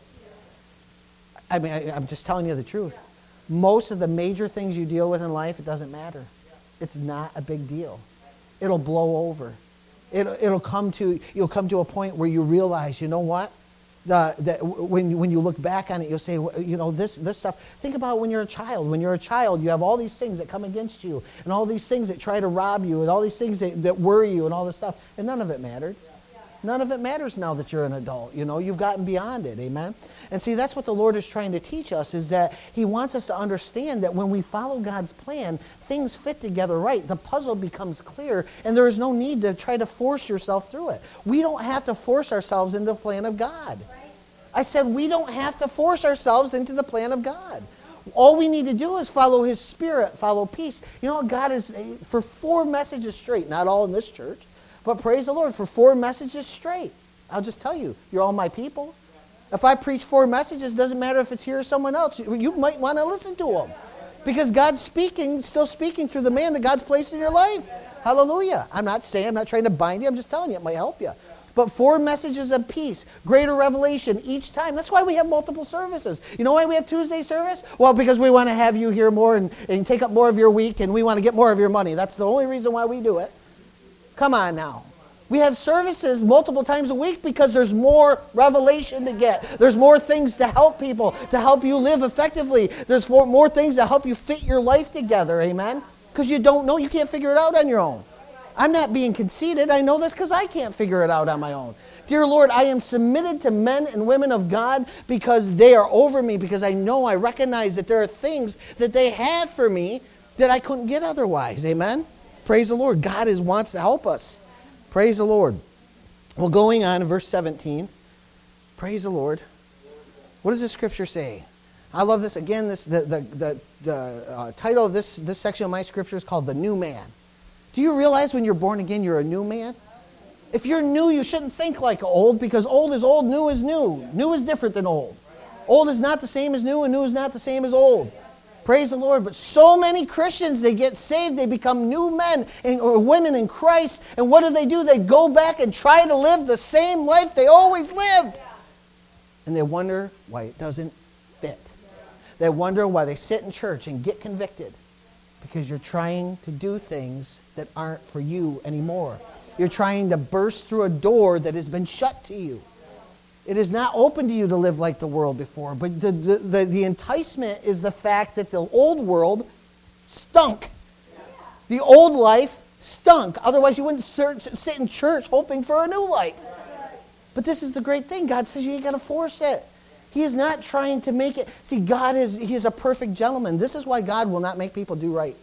[SPEAKER 1] I mean, I, I'm just telling you the truth. Most of the major things you deal with in life, it doesn't matter. It's not a big deal. It'll blow over. It'll, it'll come to, you'll come to a point where you realize, you know what? The, the, when, when you look back on it, you'll say, you know, this, this stuff. Think about when you're a child. When you're a child, you have all these things that come against you, and all these things that try to rob you, and all these things that, that worry you, and all this stuff. And none of it mattered. None of it matters now that you're an adult. You know, you've gotten beyond it. Amen? And see, that's what the Lord is trying to teach us, is that He wants us to understand that when we follow God's plan, things fit together right. The puzzle becomes clear, and there is no need to try to force yourself through it. We don't have to force ourselves into the plan of God. I said we don't have to force ourselves into the plan of God. All we need to do is follow His Spirit, follow peace. You know, God is, for four messages straight, not all in this church, but praise the Lord, for four messages straight. I'll just tell you, you're all my people. If I preach four messages, it doesn't matter if it's here or someone else. You might want to listen to them. Because God's speaking, still speaking through the man that God's placed in your life. Hallelujah. I'm not saying, I'm not trying to bind you. I'm just telling you, it might help you. But four messages of peace, greater revelation each time. That's why we have multiple services. You know why we have Tuesday service? Well, because we want to have you here more and, and take up more of your week, and we want to get more of your money. That's the only reason why we do it. Come on now. We have services multiple times a week because there's more revelation to get. There's more things to help people, to help you live effectively. There's more things to help you fit your life together, amen? Because you don't know, you can't figure it out on your own. I'm not being conceited. I know this because I can't figure it out on my own. Dear Lord, I am submitted to men and women of God because they are over me, because I know, I recognize that there are things that they have for me that I couldn't get otherwise, amen? Praise the Lord. God is, wants to help us. Praise the Lord. Well, going on in verse seventeen. Praise the Lord. What does the scripture say? I love this. Again, this the, the, the, the uh, title of this, this section of my scripture is called The New Man. Do you realize when you're born again, you're a new man? If you're new, you shouldn't think like old, because old is old, new is new. New is different than old. Old is not the same as new, and new is not the same as old. Praise the Lord. But so many Christians, they get saved, they become new men and, or women in Christ. And what do they do? They go back and try to live the same life they always lived. And they wonder why it doesn't fit. They wonder why they sit in church and get convicted. Because you're trying to do things that aren't for you anymore. You're trying to burst through a door that has been shut to you. It is not open to you to live like the world before. But the, the, the, the enticement is the fact that the old world stunk. The old life stunk. Otherwise you wouldn't search, sit in church hoping for a new life. But this is the great thing. God says you ain't got to force it. He is not trying to make it. See, God is, He is a perfect gentleman. This is why God will not make people do right.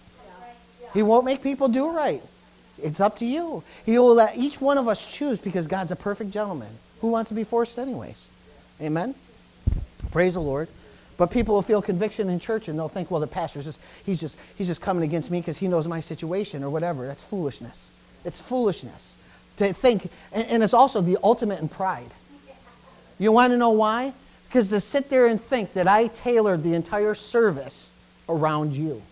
[SPEAKER 1] He won't make people do right. It's up to you. He will let each one of us choose, because God's a perfect gentleman. Who wants to be forced anyways? Amen? Praise the Lord. But people will feel conviction in church and they'll think, well, the pastor's just, he's just, he's just coming against me because he knows my situation or whatever. That's foolishness. It's foolishness to think, and, and it's also the ultimate in pride. You want to know why? Because to sit there and think that I tailored the entire service around you.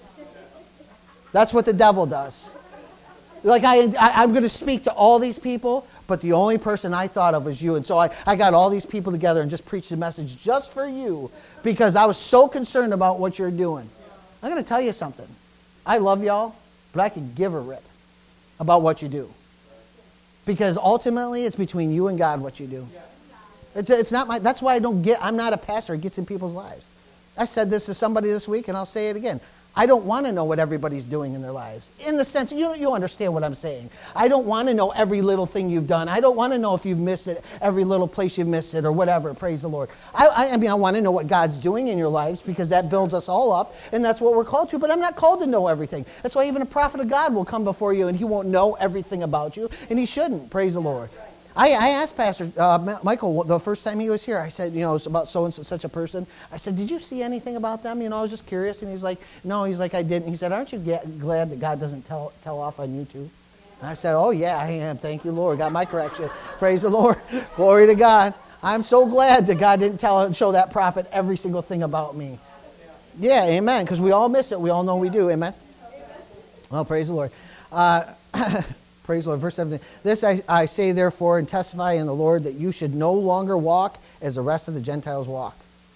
[SPEAKER 1] That's what the devil does. Like, I, I, I'm going to speak to all these people, but the only person I thought of was you. And so I, I got all these people together and just preached a message just for you because I was so concerned about what you're doing. I'm going to tell you something. I love y'all, but I could give a rip about what you do. Because ultimately, it's between you and God what you do. It's, it's not my, that's why I don't get, I'm not a pastor. It gets in people's lives. I said this to somebody this week, and I'll say it again. I don't want to know what everybody's doing in their lives. In the sense, you, you understand what I'm saying. I don't want to know every little thing you've done. I don't want to know if you've missed it, every little place you've missed it, or whatever. Praise the Lord. I, I, I mean, I want to know what God's doing in your lives because that builds us all up, and that's what we're called to. But I'm not called to know everything. That's why even a prophet of God will come before you, and he won't know everything about you, and he shouldn't. Praise the Lord. I, I asked Pastor uh, Michael the first time he was here, I said, you know, it's about so and such a person. I said, did you see anything about them? You know, I was just curious. And he's like, no, he's like, I didn't. He said, aren't you get, glad that God doesn't tell tell off on you too? And I said, oh, yeah, I am. Thank you, Lord. Got my correction. Praise the Lord. Glory to God. I'm so glad that God didn't tell and show that prophet every single thing about me. Yeah, amen. Because we all miss it. We all know we do. Amen. Well, praise the Lord. Uh, Praise the Lord. Verse seventeen. This I, I say, therefore, and testify in the Lord that you should no longer walk as the rest of the Gentiles walk,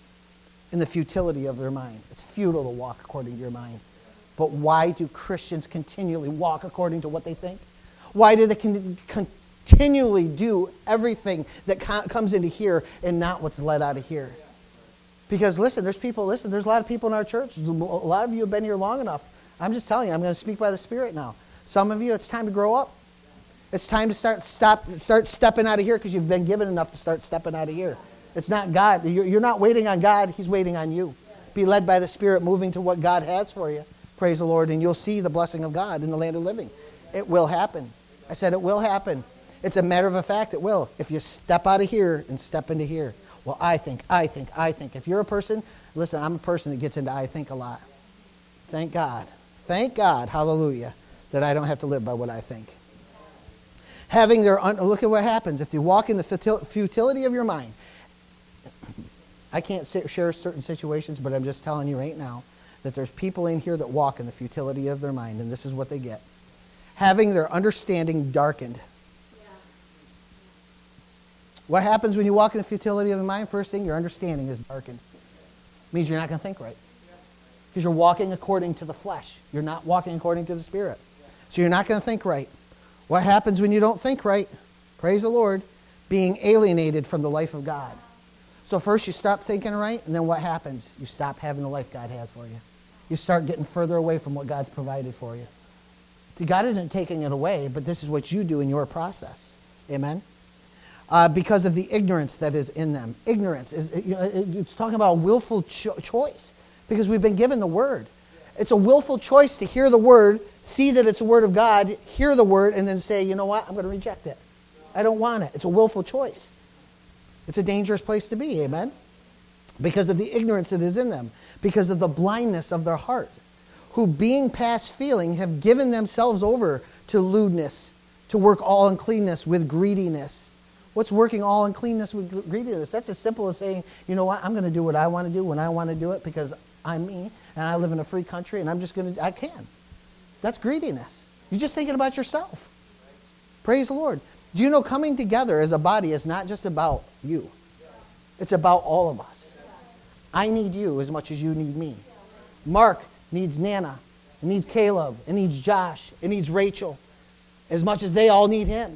[SPEAKER 1] in the futility of their mind. It's futile to walk according to your mind. But why do Christians continually walk according to what they think? Why do they con- continually do everything that co- comes into here and not what's let out of here? Because, listen, there's people, listen, there's a lot of people in our church. A lot of you have been here long enough. I'm just telling you, I'm going to speak by the Spirit now. Some of you, it's time to grow up. It's time to start stop, start stepping out of here because you've been given enough to start stepping out of here. It's not God. You're not waiting on God. He's waiting on you. Be led by the Spirit, moving to what God has for you. Praise the Lord. And you'll see the blessing of God in the land of living. It will happen. I said it will happen. It's a matter of a fact. It will. If you step out of here and step into here. Well, I think, I think, I think. If you're a person, listen, I'm a person that gets into I think a lot. Thank God. Thank God, hallelujah, that I don't have to live by what I think. Having their, un- look at what happens. If you walk in the futil- futility of your mind, I can't sit, share certain situations, but I'm just telling you right now that there's people in here that walk in the futility of their mind, and this is what they get. Having their understanding darkened. Yeah. What happens when you walk in the futility of the mind? First thing, your understanding is darkened. It means you're not going to think right. Because you're walking according to the flesh. You're not walking according to the Spirit. So you're not going to think right. What happens when you don't think right? Praise the Lord. Being alienated from the life of God. So first you stop thinking right, and then what happens? You stop having the life God has for you. You start getting further away from what God's provided for you. See, God isn't taking it away, but this is what you do in your process. Amen? Uh, because of the ignorance that is in them. Ignorance, is you know, it's talking about a willful cho- choice. Because we've been given the Word. It's a willful choice to hear the Word, see that it's a Word of God, hear the Word, and then say, you know what, I'm going to reject it. I don't want it. It's a willful choice. It's a dangerous place to be, amen? Because of the ignorance that is in them. Because of the blindness of their heart. Who, being past feeling, have given themselves over to lewdness, to work all uncleanness with greediness. What's working all uncleanness with greediness? That's as simple as saying, you know what, I'm going to do what I want to do when I want to do it because I'm me, and I live in a free country, and I'm just going to, I can. That's greediness. You're just thinking about yourself. Praise the Lord. Do you know coming together as a body is not just about you? It's about all of us. I need you as much as you need me. Mark needs Nana, it needs Caleb, it needs Josh, it needs Rachel, as much as they all need him.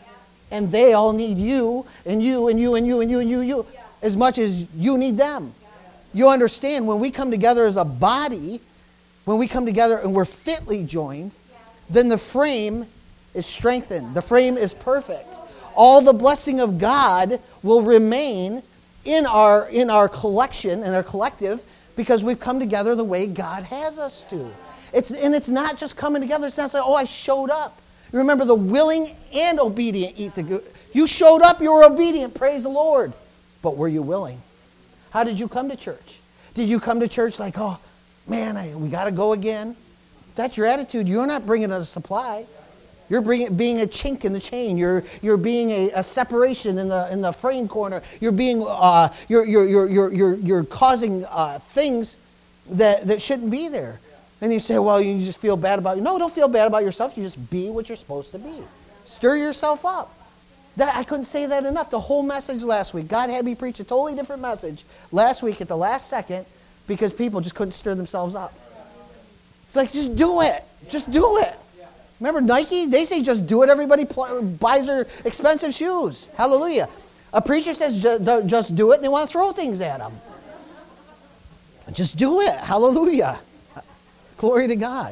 [SPEAKER 1] And they all need you, and you, and you, and you, and you, and you, and you, as much as you need them. You understand, when we come together as a body, when we come together and we're fitly joined, then the frame is strengthened. The frame is perfect. All the blessing of God will remain in our in our collection, in our collective, because we've come together the way God has us to. It's and it's not just coming together. It's not like, oh, I showed up. You remember the willing and obedient eat the good. You showed up, you were obedient. Praise the Lord. but were you willing? How did you come to church? Did you come to church like, oh, man, I, we got to go again? That's your attitude. You're not bringing a supply. You're bringing, being a chink in the chain. You're you're being a, a separation in the in the frame corner. You're being uh, you're you're you're you're you're, you're causing uh, things that that shouldn't be there. And you say, well, you just feel bad about you. No, don't feel bad about yourself. You just be what you're supposed to be. Stir yourself up. That I couldn't say that enough. The whole message last week, God had me preach a totally different message last week at the last second because people just couldn't stir themselves up. It's like, just do it. Just do it. Remember Nike? They say just do it. Everybody pl- buys their expensive shoes. Hallelujah. A preacher says just do it, and they want to throw things at them. Just do it. Hallelujah. Glory to God.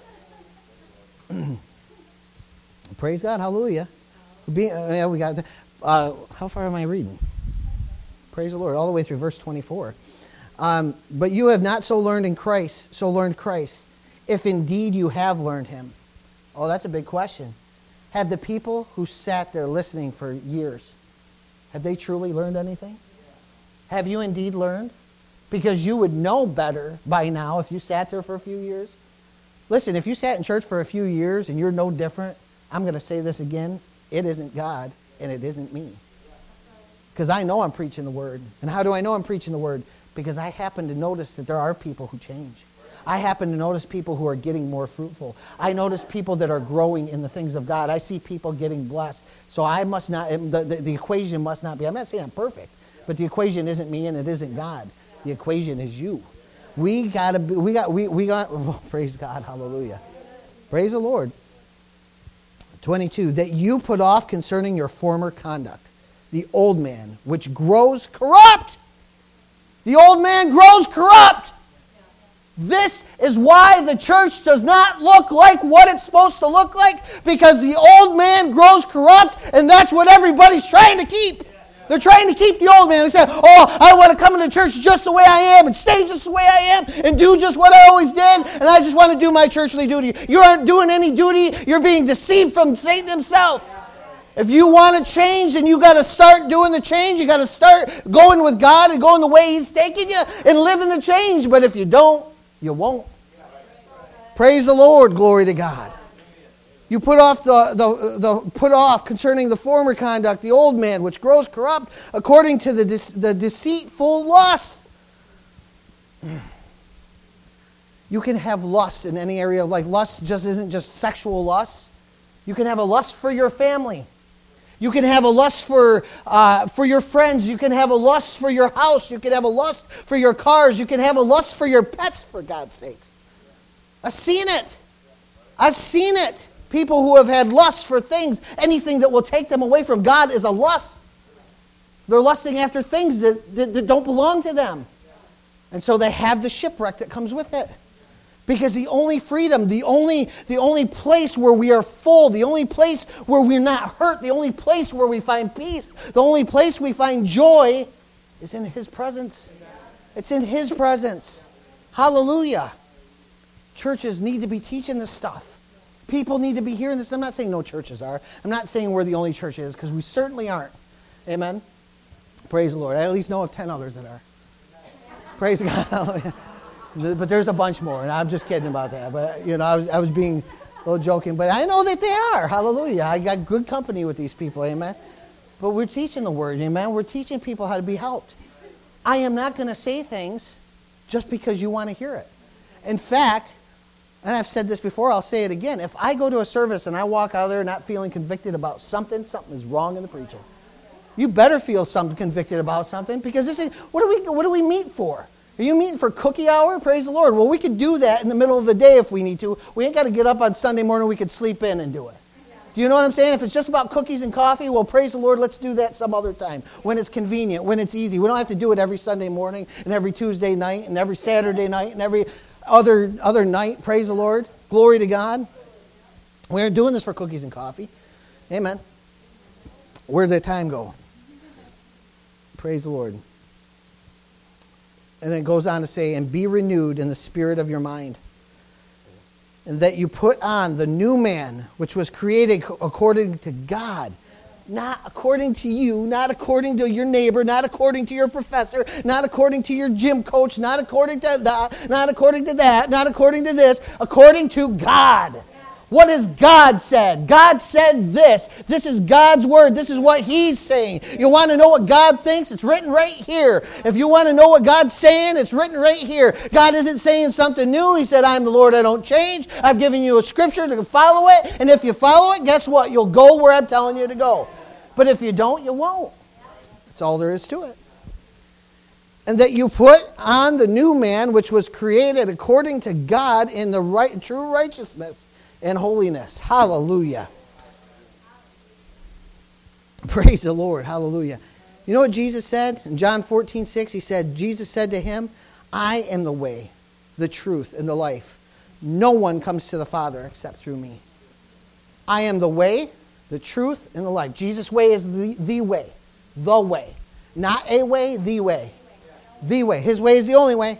[SPEAKER 1] Praise God. Hallelujah. Be, uh, yeah, we got. Uh, how far am I reading? Praise the Lord. All the way through verse twenty-four. Um, but you have not so learned in Christ, so learned Christ, if indeed you have learned him. Oh, that's a big question. Have the people who sat there listening for years, have they truly learned anything? Have you indeed learned? Because you would know better by now if you sat there for a few years. Listen, if you sat in church for a few years and you're no different, I'm going to say this again, it isn't God and it isn't me. Because I know I'm preaching the Word. And how do I know I'm preaching the Word? Because I happen to notice that there are people who change. I happen to notice people who are getting more fruitful. I notice people that are growing in the things of God. I see people getting blessed. So I must not, the, the, the equation must not be, I'm not saying I'm perfect, but the equation isn't me and it isn't God. The equation is you. We gotta be, we got, we, we got, oh, praise God, hallelujah. Praise the Lord. twenty-two, that you put off concerning your former conduct, the old man, which grows corrupt. The old man grows corrupt. This is why the church does not look like what it's supposed to look like, because the old man grows corrupt, and that's what everybody's trying to keep. They're trying to keep the old man. They say, oh, I want to come into church just the way I am and stay just the way I am and do just what I always did, and I just want to do my churchly duty. You aren't doing any duty. You're being deceived from Satan himself. If you want to change, then you got to start doing the change. You got to start going with God and going the way He's taking you and living the change. But if you don't, you won't. Praise the Lord. Glory to God. You put off the, the, the put off concerning the former conduct, the old man, which grows corrupt according to the, the deceitful lust. You can have lust in any area of life. Lust just isn't just sexual lust. You can have a lust for your family. You can have a lust for uh, for your friends. You can have a lust for your house. You can have a lust for your cars. You can have a lust for your pets, for God's sakes. I've seen it. I've seen it. People who have had lust for things, anything that will take them away from God is a lust. They're lusting after things that, that, that don't belong to them. And so they have the shipwreck that comes with it. Because the only freedom, the only, the only place where we are full, the only place where we're not hurt, the only place where we find peace, the only place we find joy is in His presence. It's in His presence. Hallelujah. Churches need to be teaching this stuff. People need to be hearing this. I'm not saying no churches are. I'm not saying we're the only church is, because we certainly aren't. Amen? Praise the Lord. I at least know of ten others that are. Praise God. Hallelujah. But there's a bunch more, and I'm just kidding about that. But, you know, I was I was being a little joking. But I know that they are. Hallelujah. I got good company with these people. Amen. But we're teaching the Word. Amen. We're teaching people how to be helped. I am not going to say things just because you want to hear it. In fact, and I've said this before, I'll say it again. If I go to a service and I walk out of there not feeling convicted about something, something is wrong in the preaching. You better feel something convicted about something, because this is, what do we what do we meet for? Are you meeting for cookie hour? Praise the Lord. Well, we could do that in the middle of the day if we need to. We ain't got to get up on Sunday morning. We could sleep in and do it. Do you know what I'm saying? If it's just about cookies and coffee, well, praise the Lord, let's do that some other time, when it's convenient, when it's easy. We don't have to do it every Sunday morning and every Tuesday night and every Saturday night and every other other night. Praise the Lord. Glory to God. We aren't doing this for cookies and coffee. Amen. Where did the time go? Praise the Lord. And then it goes on to say, and be renewed in the spirit of your mind, and that you put on the new man, which was created according to God. Not according to you, not according to your neighbor, not according to your professor, not according to your gym coach, not according to that, not according to that, not according to this, according to God. What has God said? God said this. This is God's word. This is what He's saying. You want to know what God thinks? It's written right here. If you want to know what God's saying, it's written right here. God isn't saying something new. He said, I'm the Lord, I don't change. I've given you a scripture to follow it. And if you follow it, guess what? You'll go where I'm telling you to go. But if you don't, you won't. That's all there is to it. And that you put on the new man, which was created according to God in the right, true righteousness and holiness. Hallelujah. Praise the Lord. Hallelujah. You know what Jesus said? In John fourteen six, He said, Jesus said to him, I am the way, the truth, and the life. No one comes to the Father except through me. I am the way, the truth, and the life. Jesus' way is the, the way. The way. Not a way, the way. The way. His way is the only way.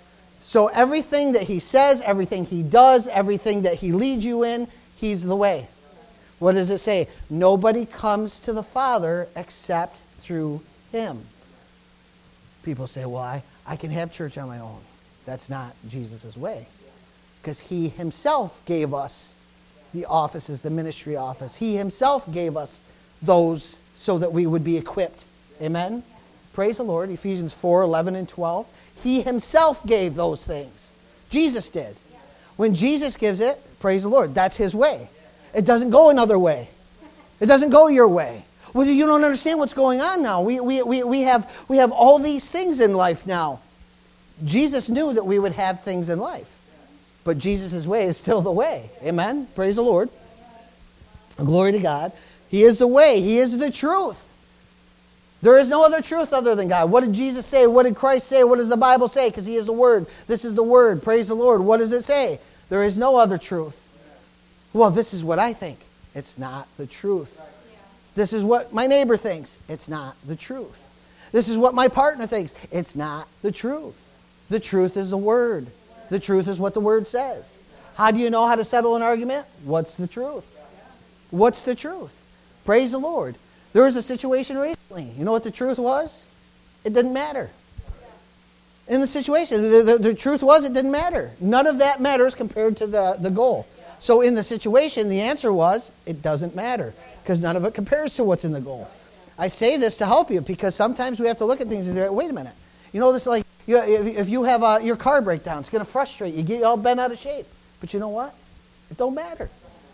[SPEAKER 1] So everything that He says, everything He does, everything that He leads you in, He's the way. What does it say? Nobody comes to the Father except through Him. People say, well, I, I can have church on my own. That's not Jesus' way. Because He Himself gave us the offices, the ministry office. He Himself gave us those so that we would be equipped. Amen? Praise the Lord. Ephesians four, eleven and twelve. He Himself gave those things. Jesus did. When Jesus gives it, praise the Lord, that's His way. It doesn't go another way. It doesn't go your way. Well, you don't understand what's going on now. We, we, we, we, have, we have all these things in life now. Jesus knew that we would have things in life. But Jesus' way is still the way. Amen? Praise the Lord. Glory to God. He is the way. He is the truth. There is no other truth other than God. What did Jesus say? What did Christ say? What does the Bible say? Because He is the Word. This is the Word. Praise the Lord. What does it say? There is no other truth. Well, this is what I think. It's not the truth. This is what my neighbor thinks. It's not the truth. This is what my partner thinks. It's not the truth. The truth is the Word. The truth is what the Word says. How do you know how to settle an argument? What's the truth? What's the truth? Praise the Lord. There was a situation recently. You know what the truth was? It didn't matter. In the situation, the, the, the truth was it didn't matter. None of that matters compared to the, the goal. So in the situation, the answer was, it doesn't matter. Because none of it compares to what's in the goal. I say this to help you because sometimes we have to look at things and say, wait a minute. You know, this is like, you, if, if you have a, your car breakdown, it's going to frustrate you. Get you all bent out of shape. But you know what? It don't matter.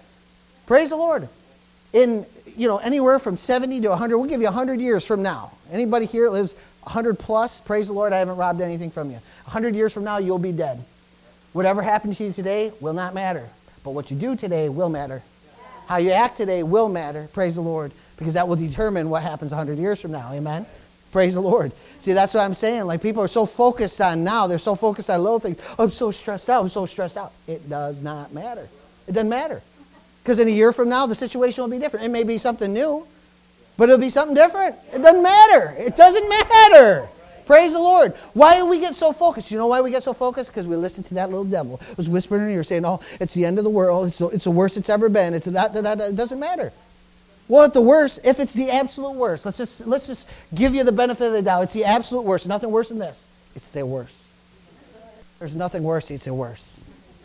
[SPEAKER 1] Praise the Lord. In, you know, anywhere from seventy to one hundred, we'll give you one hundred years from now. Anybody here lives one hundred plus, praise the Lord, I haven't robbed anything from you. one hundred years from now, you'll be dead. Whatever happened to you today will not matter. But what you do today will matter. How you act today will matter, praise the Lord, because that will determine what happens one hundred years from now, amen? Praise the Lord. See, that's what I'm saying. Like, people are so focused on now, they're so focused on little things. Oh, I'm so stressed out, I'm so stressed out. It does not matter. It doesn't matter. Because in a year from now, the situation will be different. It may be something new, but it'll be something different. It doesn't matter. It doesn't matter. Praise the Lord. Why do we get so focused? You know why we get so focused? Because we listen to that little devil who's whispering in your ear saying, oh, it's the end of the world. It's the, it's the worst it's ever been. It's that, that, that. It doesn't matter. Well, at the worst, if it's the absolute worst, let's just, let's just give you the benefit of the doubt. It's the absolute worst. Nothing worse than this. It's the worst. There's nothing worse. It's the worst.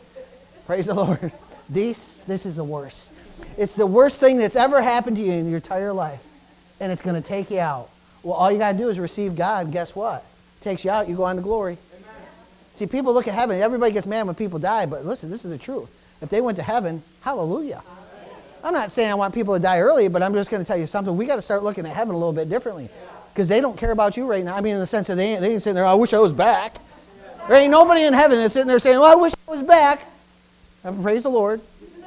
[SPEAKER 1] Praise the Lord. This, this is the worst. It's the worst thing that's ever happened to you in your entire life. And it's going to take you out. Well, all you got to do is receive God. And guess what? It takes you out. You go on to glory. Amen. See, people look at heaven. Everybody gets mad when people die. But listen, this is the truth. If they went to heaven, hallelujah. Amen. I'm not saying I want people to die early, but I'm just going to tell you something. We got to start looking at heaven a little bit differently. Because they don't care about you right now. I mean, in the sense that they ain't, they ain't sitting there, I wish I was back. There ain't nobody in heaven that's sitting there saying, well, I wish I was back. And praise the Lord.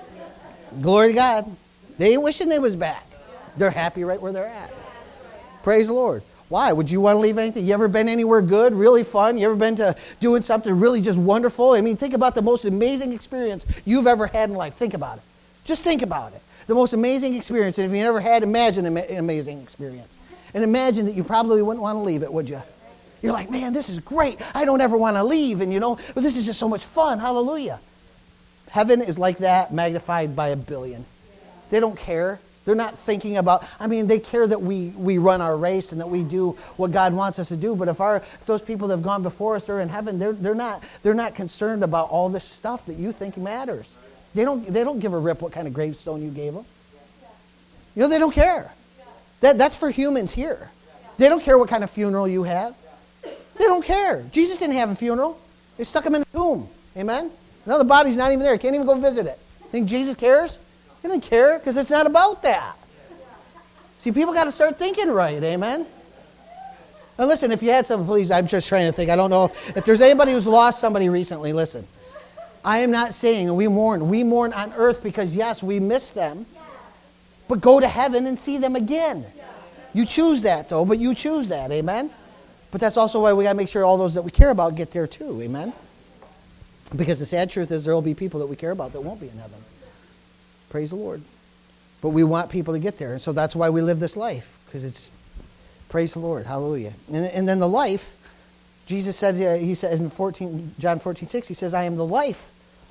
[SPEAKER 1] Glory to God. They ain't wishing they was back. They're happy right where they're at. Praise the Lord. Why? Would you want to leave anything? You ever been anywhere good, really fun? You ever been to doing something really just wonderful? I mean, think about the most amazing experience you've ever had in life. Think about it. Just think about it. The most amazing experience. And if you never had, imagine an amazing experience. And imagine that you probably wouldn't want to leave it, would you? You're like, man, this is great. I don't ever want to leave. And you know, but this is just so much fun. Hallelujah. Heaven is like that, magnified by a billion. They don't care. They're not thinking about, I mean, they care that we, we run our race and that we do what God wants us to do. But if our if those people that have gone before us are in heaven, they're they're not they're not concerned about all this stuff that you think matters. They don't they don't give a rip what kind of gravestone you gave them. You know, they don't care. That that's for humans here. They don't care what kind of funeral you have. They don't care. Jesus didn't have a funeral. They stuck him in a tomb. Amen? Now the body's not even there. You can't even go visit it. Think Jesus cares? He doesn't care because it's not about that. See, people got to start thinking right, amen? Now listen, if you had some, please, I'm just trying to think. I don't know if, if there's anybody who's lost somebody recently, listen. I am not saying we mourn. We mourn on earth because, yes, we miss them. But go to heaven and see them again. You choose that, though, but you choose that, amen? But that's also why we got to make sure all those that we care about get there, too, amen? Because the sad truth is there will be people that we care about that won't be in heaven. Praise the Lord. But we want people to get there. And so that's why we live this life. Because it's, praise the Lord. Hallelujah. And, and then the life, Jesus said, uh, he said in fourteen, John fourteen six, he says, I am the life.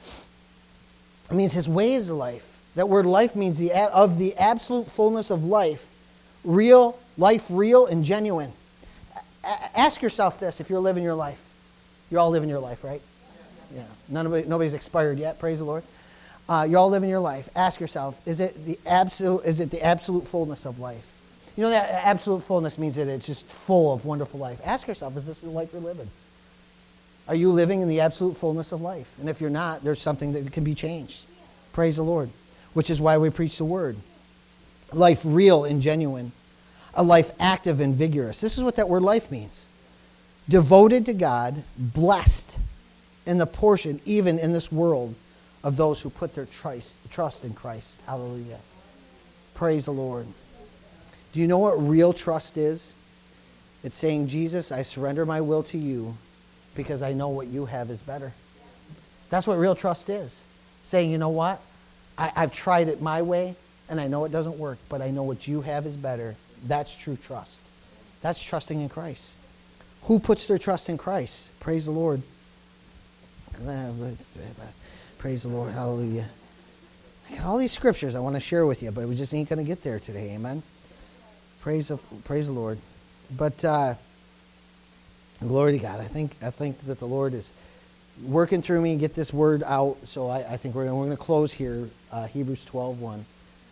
[SPEAKER 1] It means his way is the life. That word life means the of the absolute fullness of life. Real, life real and genuine. A- ask yourself this if you're living your life. You're all living your life, right? Yeah. None of it, nobody's expired yet. Praise the Lord. Uh, you're all living your life. Ask yourself: Is it the absolute? Is it the absolute fullness of life? You know that absolute fullness means that it's just full of wonderful life. Ask yourself: Is this the life you're living? Are you living in the absolute fullness of life? And if you're not, there's something that can be changed. Praise the Lord. Which is why we preach the word. Life real and genuine. A life active and vigorous. This is what that word life means. Devoted to God, blessed in the portion, even in this world, of those who put their trust, trust in Christ. Hallelujah. Praise the Lord. Do you know what real trust is? It's saying, Jesus, I surrender my will to you because I know what you have is better. That's what real trust is. Saying, you know what? I, I've tried it my way and I know it doesn't work, but I know what you have is better. That's true trust. That's trusting in Christ. Who puts their trust in Christ? Praise the Lord. Praise the Lord. Hallelujah. I got all these scriptures I want to share with you, but we just ain't going to get there today. Amen. Praise the, praise the Lord. But uh, glory to God. I think I think that the Lord is working through me and get this word out. So I, I think we're, we're going to close here. Uh, Hebrews twelve one.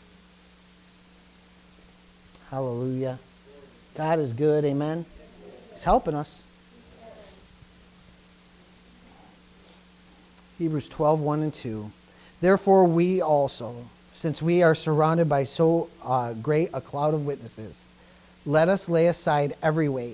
[SPEAKER 1] Hallelujah. God is good. Amen. He's helping us. Hebrews twelve one and two. Therefore we also, since we are surrounded by so uh, great a cloud of witnesses, let us lay aside every weight.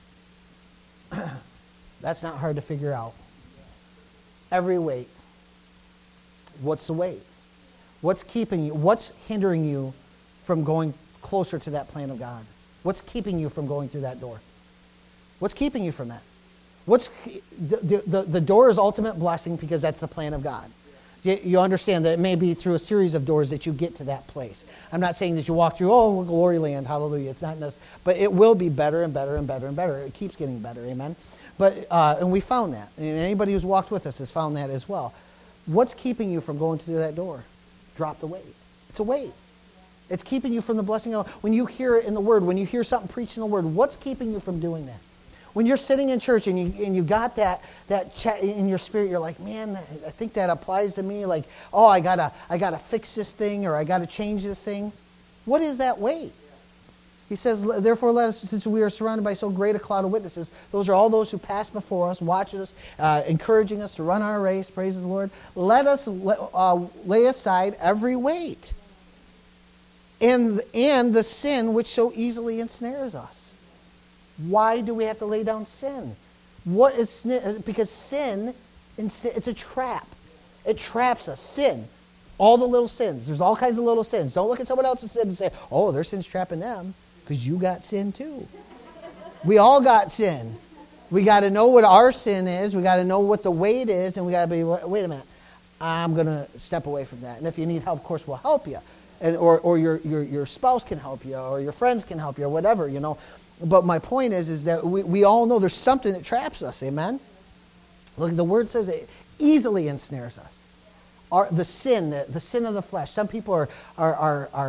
[SPEAKER 1] That's not hard to figure out. Every weight. What's the weight? What's keeping you? What's hindering you from going closer to that plan of God? What's keeping you from going through that door? What's keeping you from that? What's the, the, the door is ultimate blessing because that's the plan of God. You, you understand that it may be through a series of doors that you get to that place. I'm not saying that you walk through, oh, glory land, hallelujah. It's not necessary, but it will be better and better and better and better. It keeps getting better, amen? But uh, and we found that. And anybody who's walked with us has found that as well. What's keeping you from going through that door? Drop the weight. It's a weight. It's keeping you from the blessing of, when you hear it in the Word, when you hear something preached in the Word, what's keeping you from doing that? When you're sitting in church and you and you got that that chat in your spirit, you're like, man, I think that applies to me. Like, oh, I gotta I gotta fix this thing, or I gotta change this thing. What is that weight? He says, therefore, let us, since we are surrounded by so great a cloud of witnesses, those are all those who pass before us, watch us, uh, encouraging us to run our race. Praise the Lord. Let us uh, lay aside every weight and and the sin which so easily ensnares us. Why do we have to lay down sin? What is sin? Because sin, it's a trap. It traps us. Sin. All the little sins. There's all kinds of little sins. Don't look at someone else's sin and say, oh, their sin's trapping them. Because you got sin too. We all got sin. We got to know what our sin is. We got to know what the weight is. And we got to be, wait a minute. I'm going to step away from that. And if you need help, of course, we'll help you. And, or or your, your, your spouse can help you. Or your friends can help you. Or whatever, you know. But my point is, is that we, we all know there's something that traps us. Amen? Look, the Word says it easily ensnares us. Our, the sin, the, the sin of the flesh. Some people are are are, are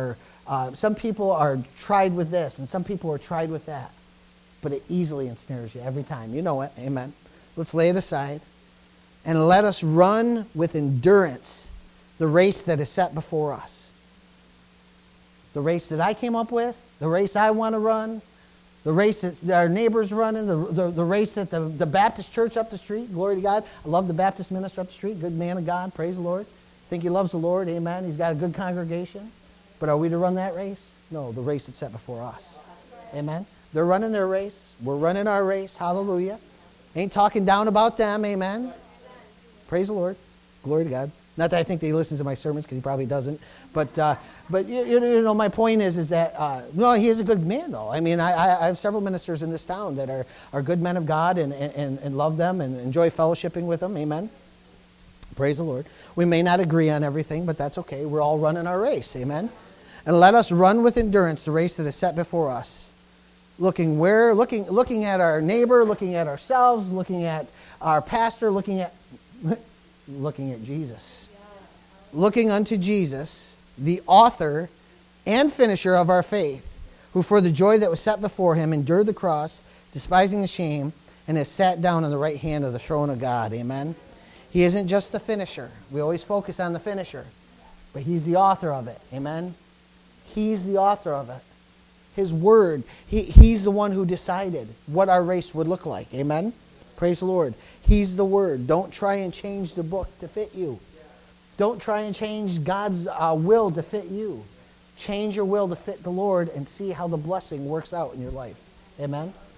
[SPEAKER 1] Uh, some people are tried with this, and some people are tried with that. But it easily ensnares you every time. You know it. Amen. Let's lay it aside. And let us run with endurance the race that is set before us. The race that I came up with, the race I want to run, the race that our neighbors running, the, the, the race that the, the Baptist church up the street, glory to God. I love the Baptist minister up the street, good man of God, praise the Lord. Think he loves the Lord, amen. He's got a good congregation. But are we to run that race? No, the race that's set before us. Amen. They're running their race. We're running our race. Hallelujah. Ain't talking down about them, amen. Praise the Lord. Glory to God. Not that I think that he listens to my sermons, because he probably doesn't. But uh, but you, you know, my point is is that, uh, no, he is a good man, though. I mean, I, I have several ministers in this town that are, are good men of God and, and, and love them and enjoy fellowshipping with them. Amen. Praise the Lord. We may not agree on everything, but that's okay. We're all running our race. Amen. And let us run with endurance the race that is set before us. Looking where? Looking, looking at our neighbor, looking at ourselves, looking at our pastor, looking at... looking at Jesus. Looking unto Jesus, the author and finisher of our faith, who for the joy that was set before him endured the cross, despising the shame, and has sat down on the right hand of the throne of God. Amen. He isn't just the finisher. We always focus on the finisher, but he's the author of it. Amen. He's the author of it. His word. He, he's the one who decided what our race would look like. Amen. Praise the Lord. He's the Word. Don't try and change the book to fit you. Don't try and change God's uh, will to fit you. Change your will to fit the Lord and see how the blessing works out in your life. Amen?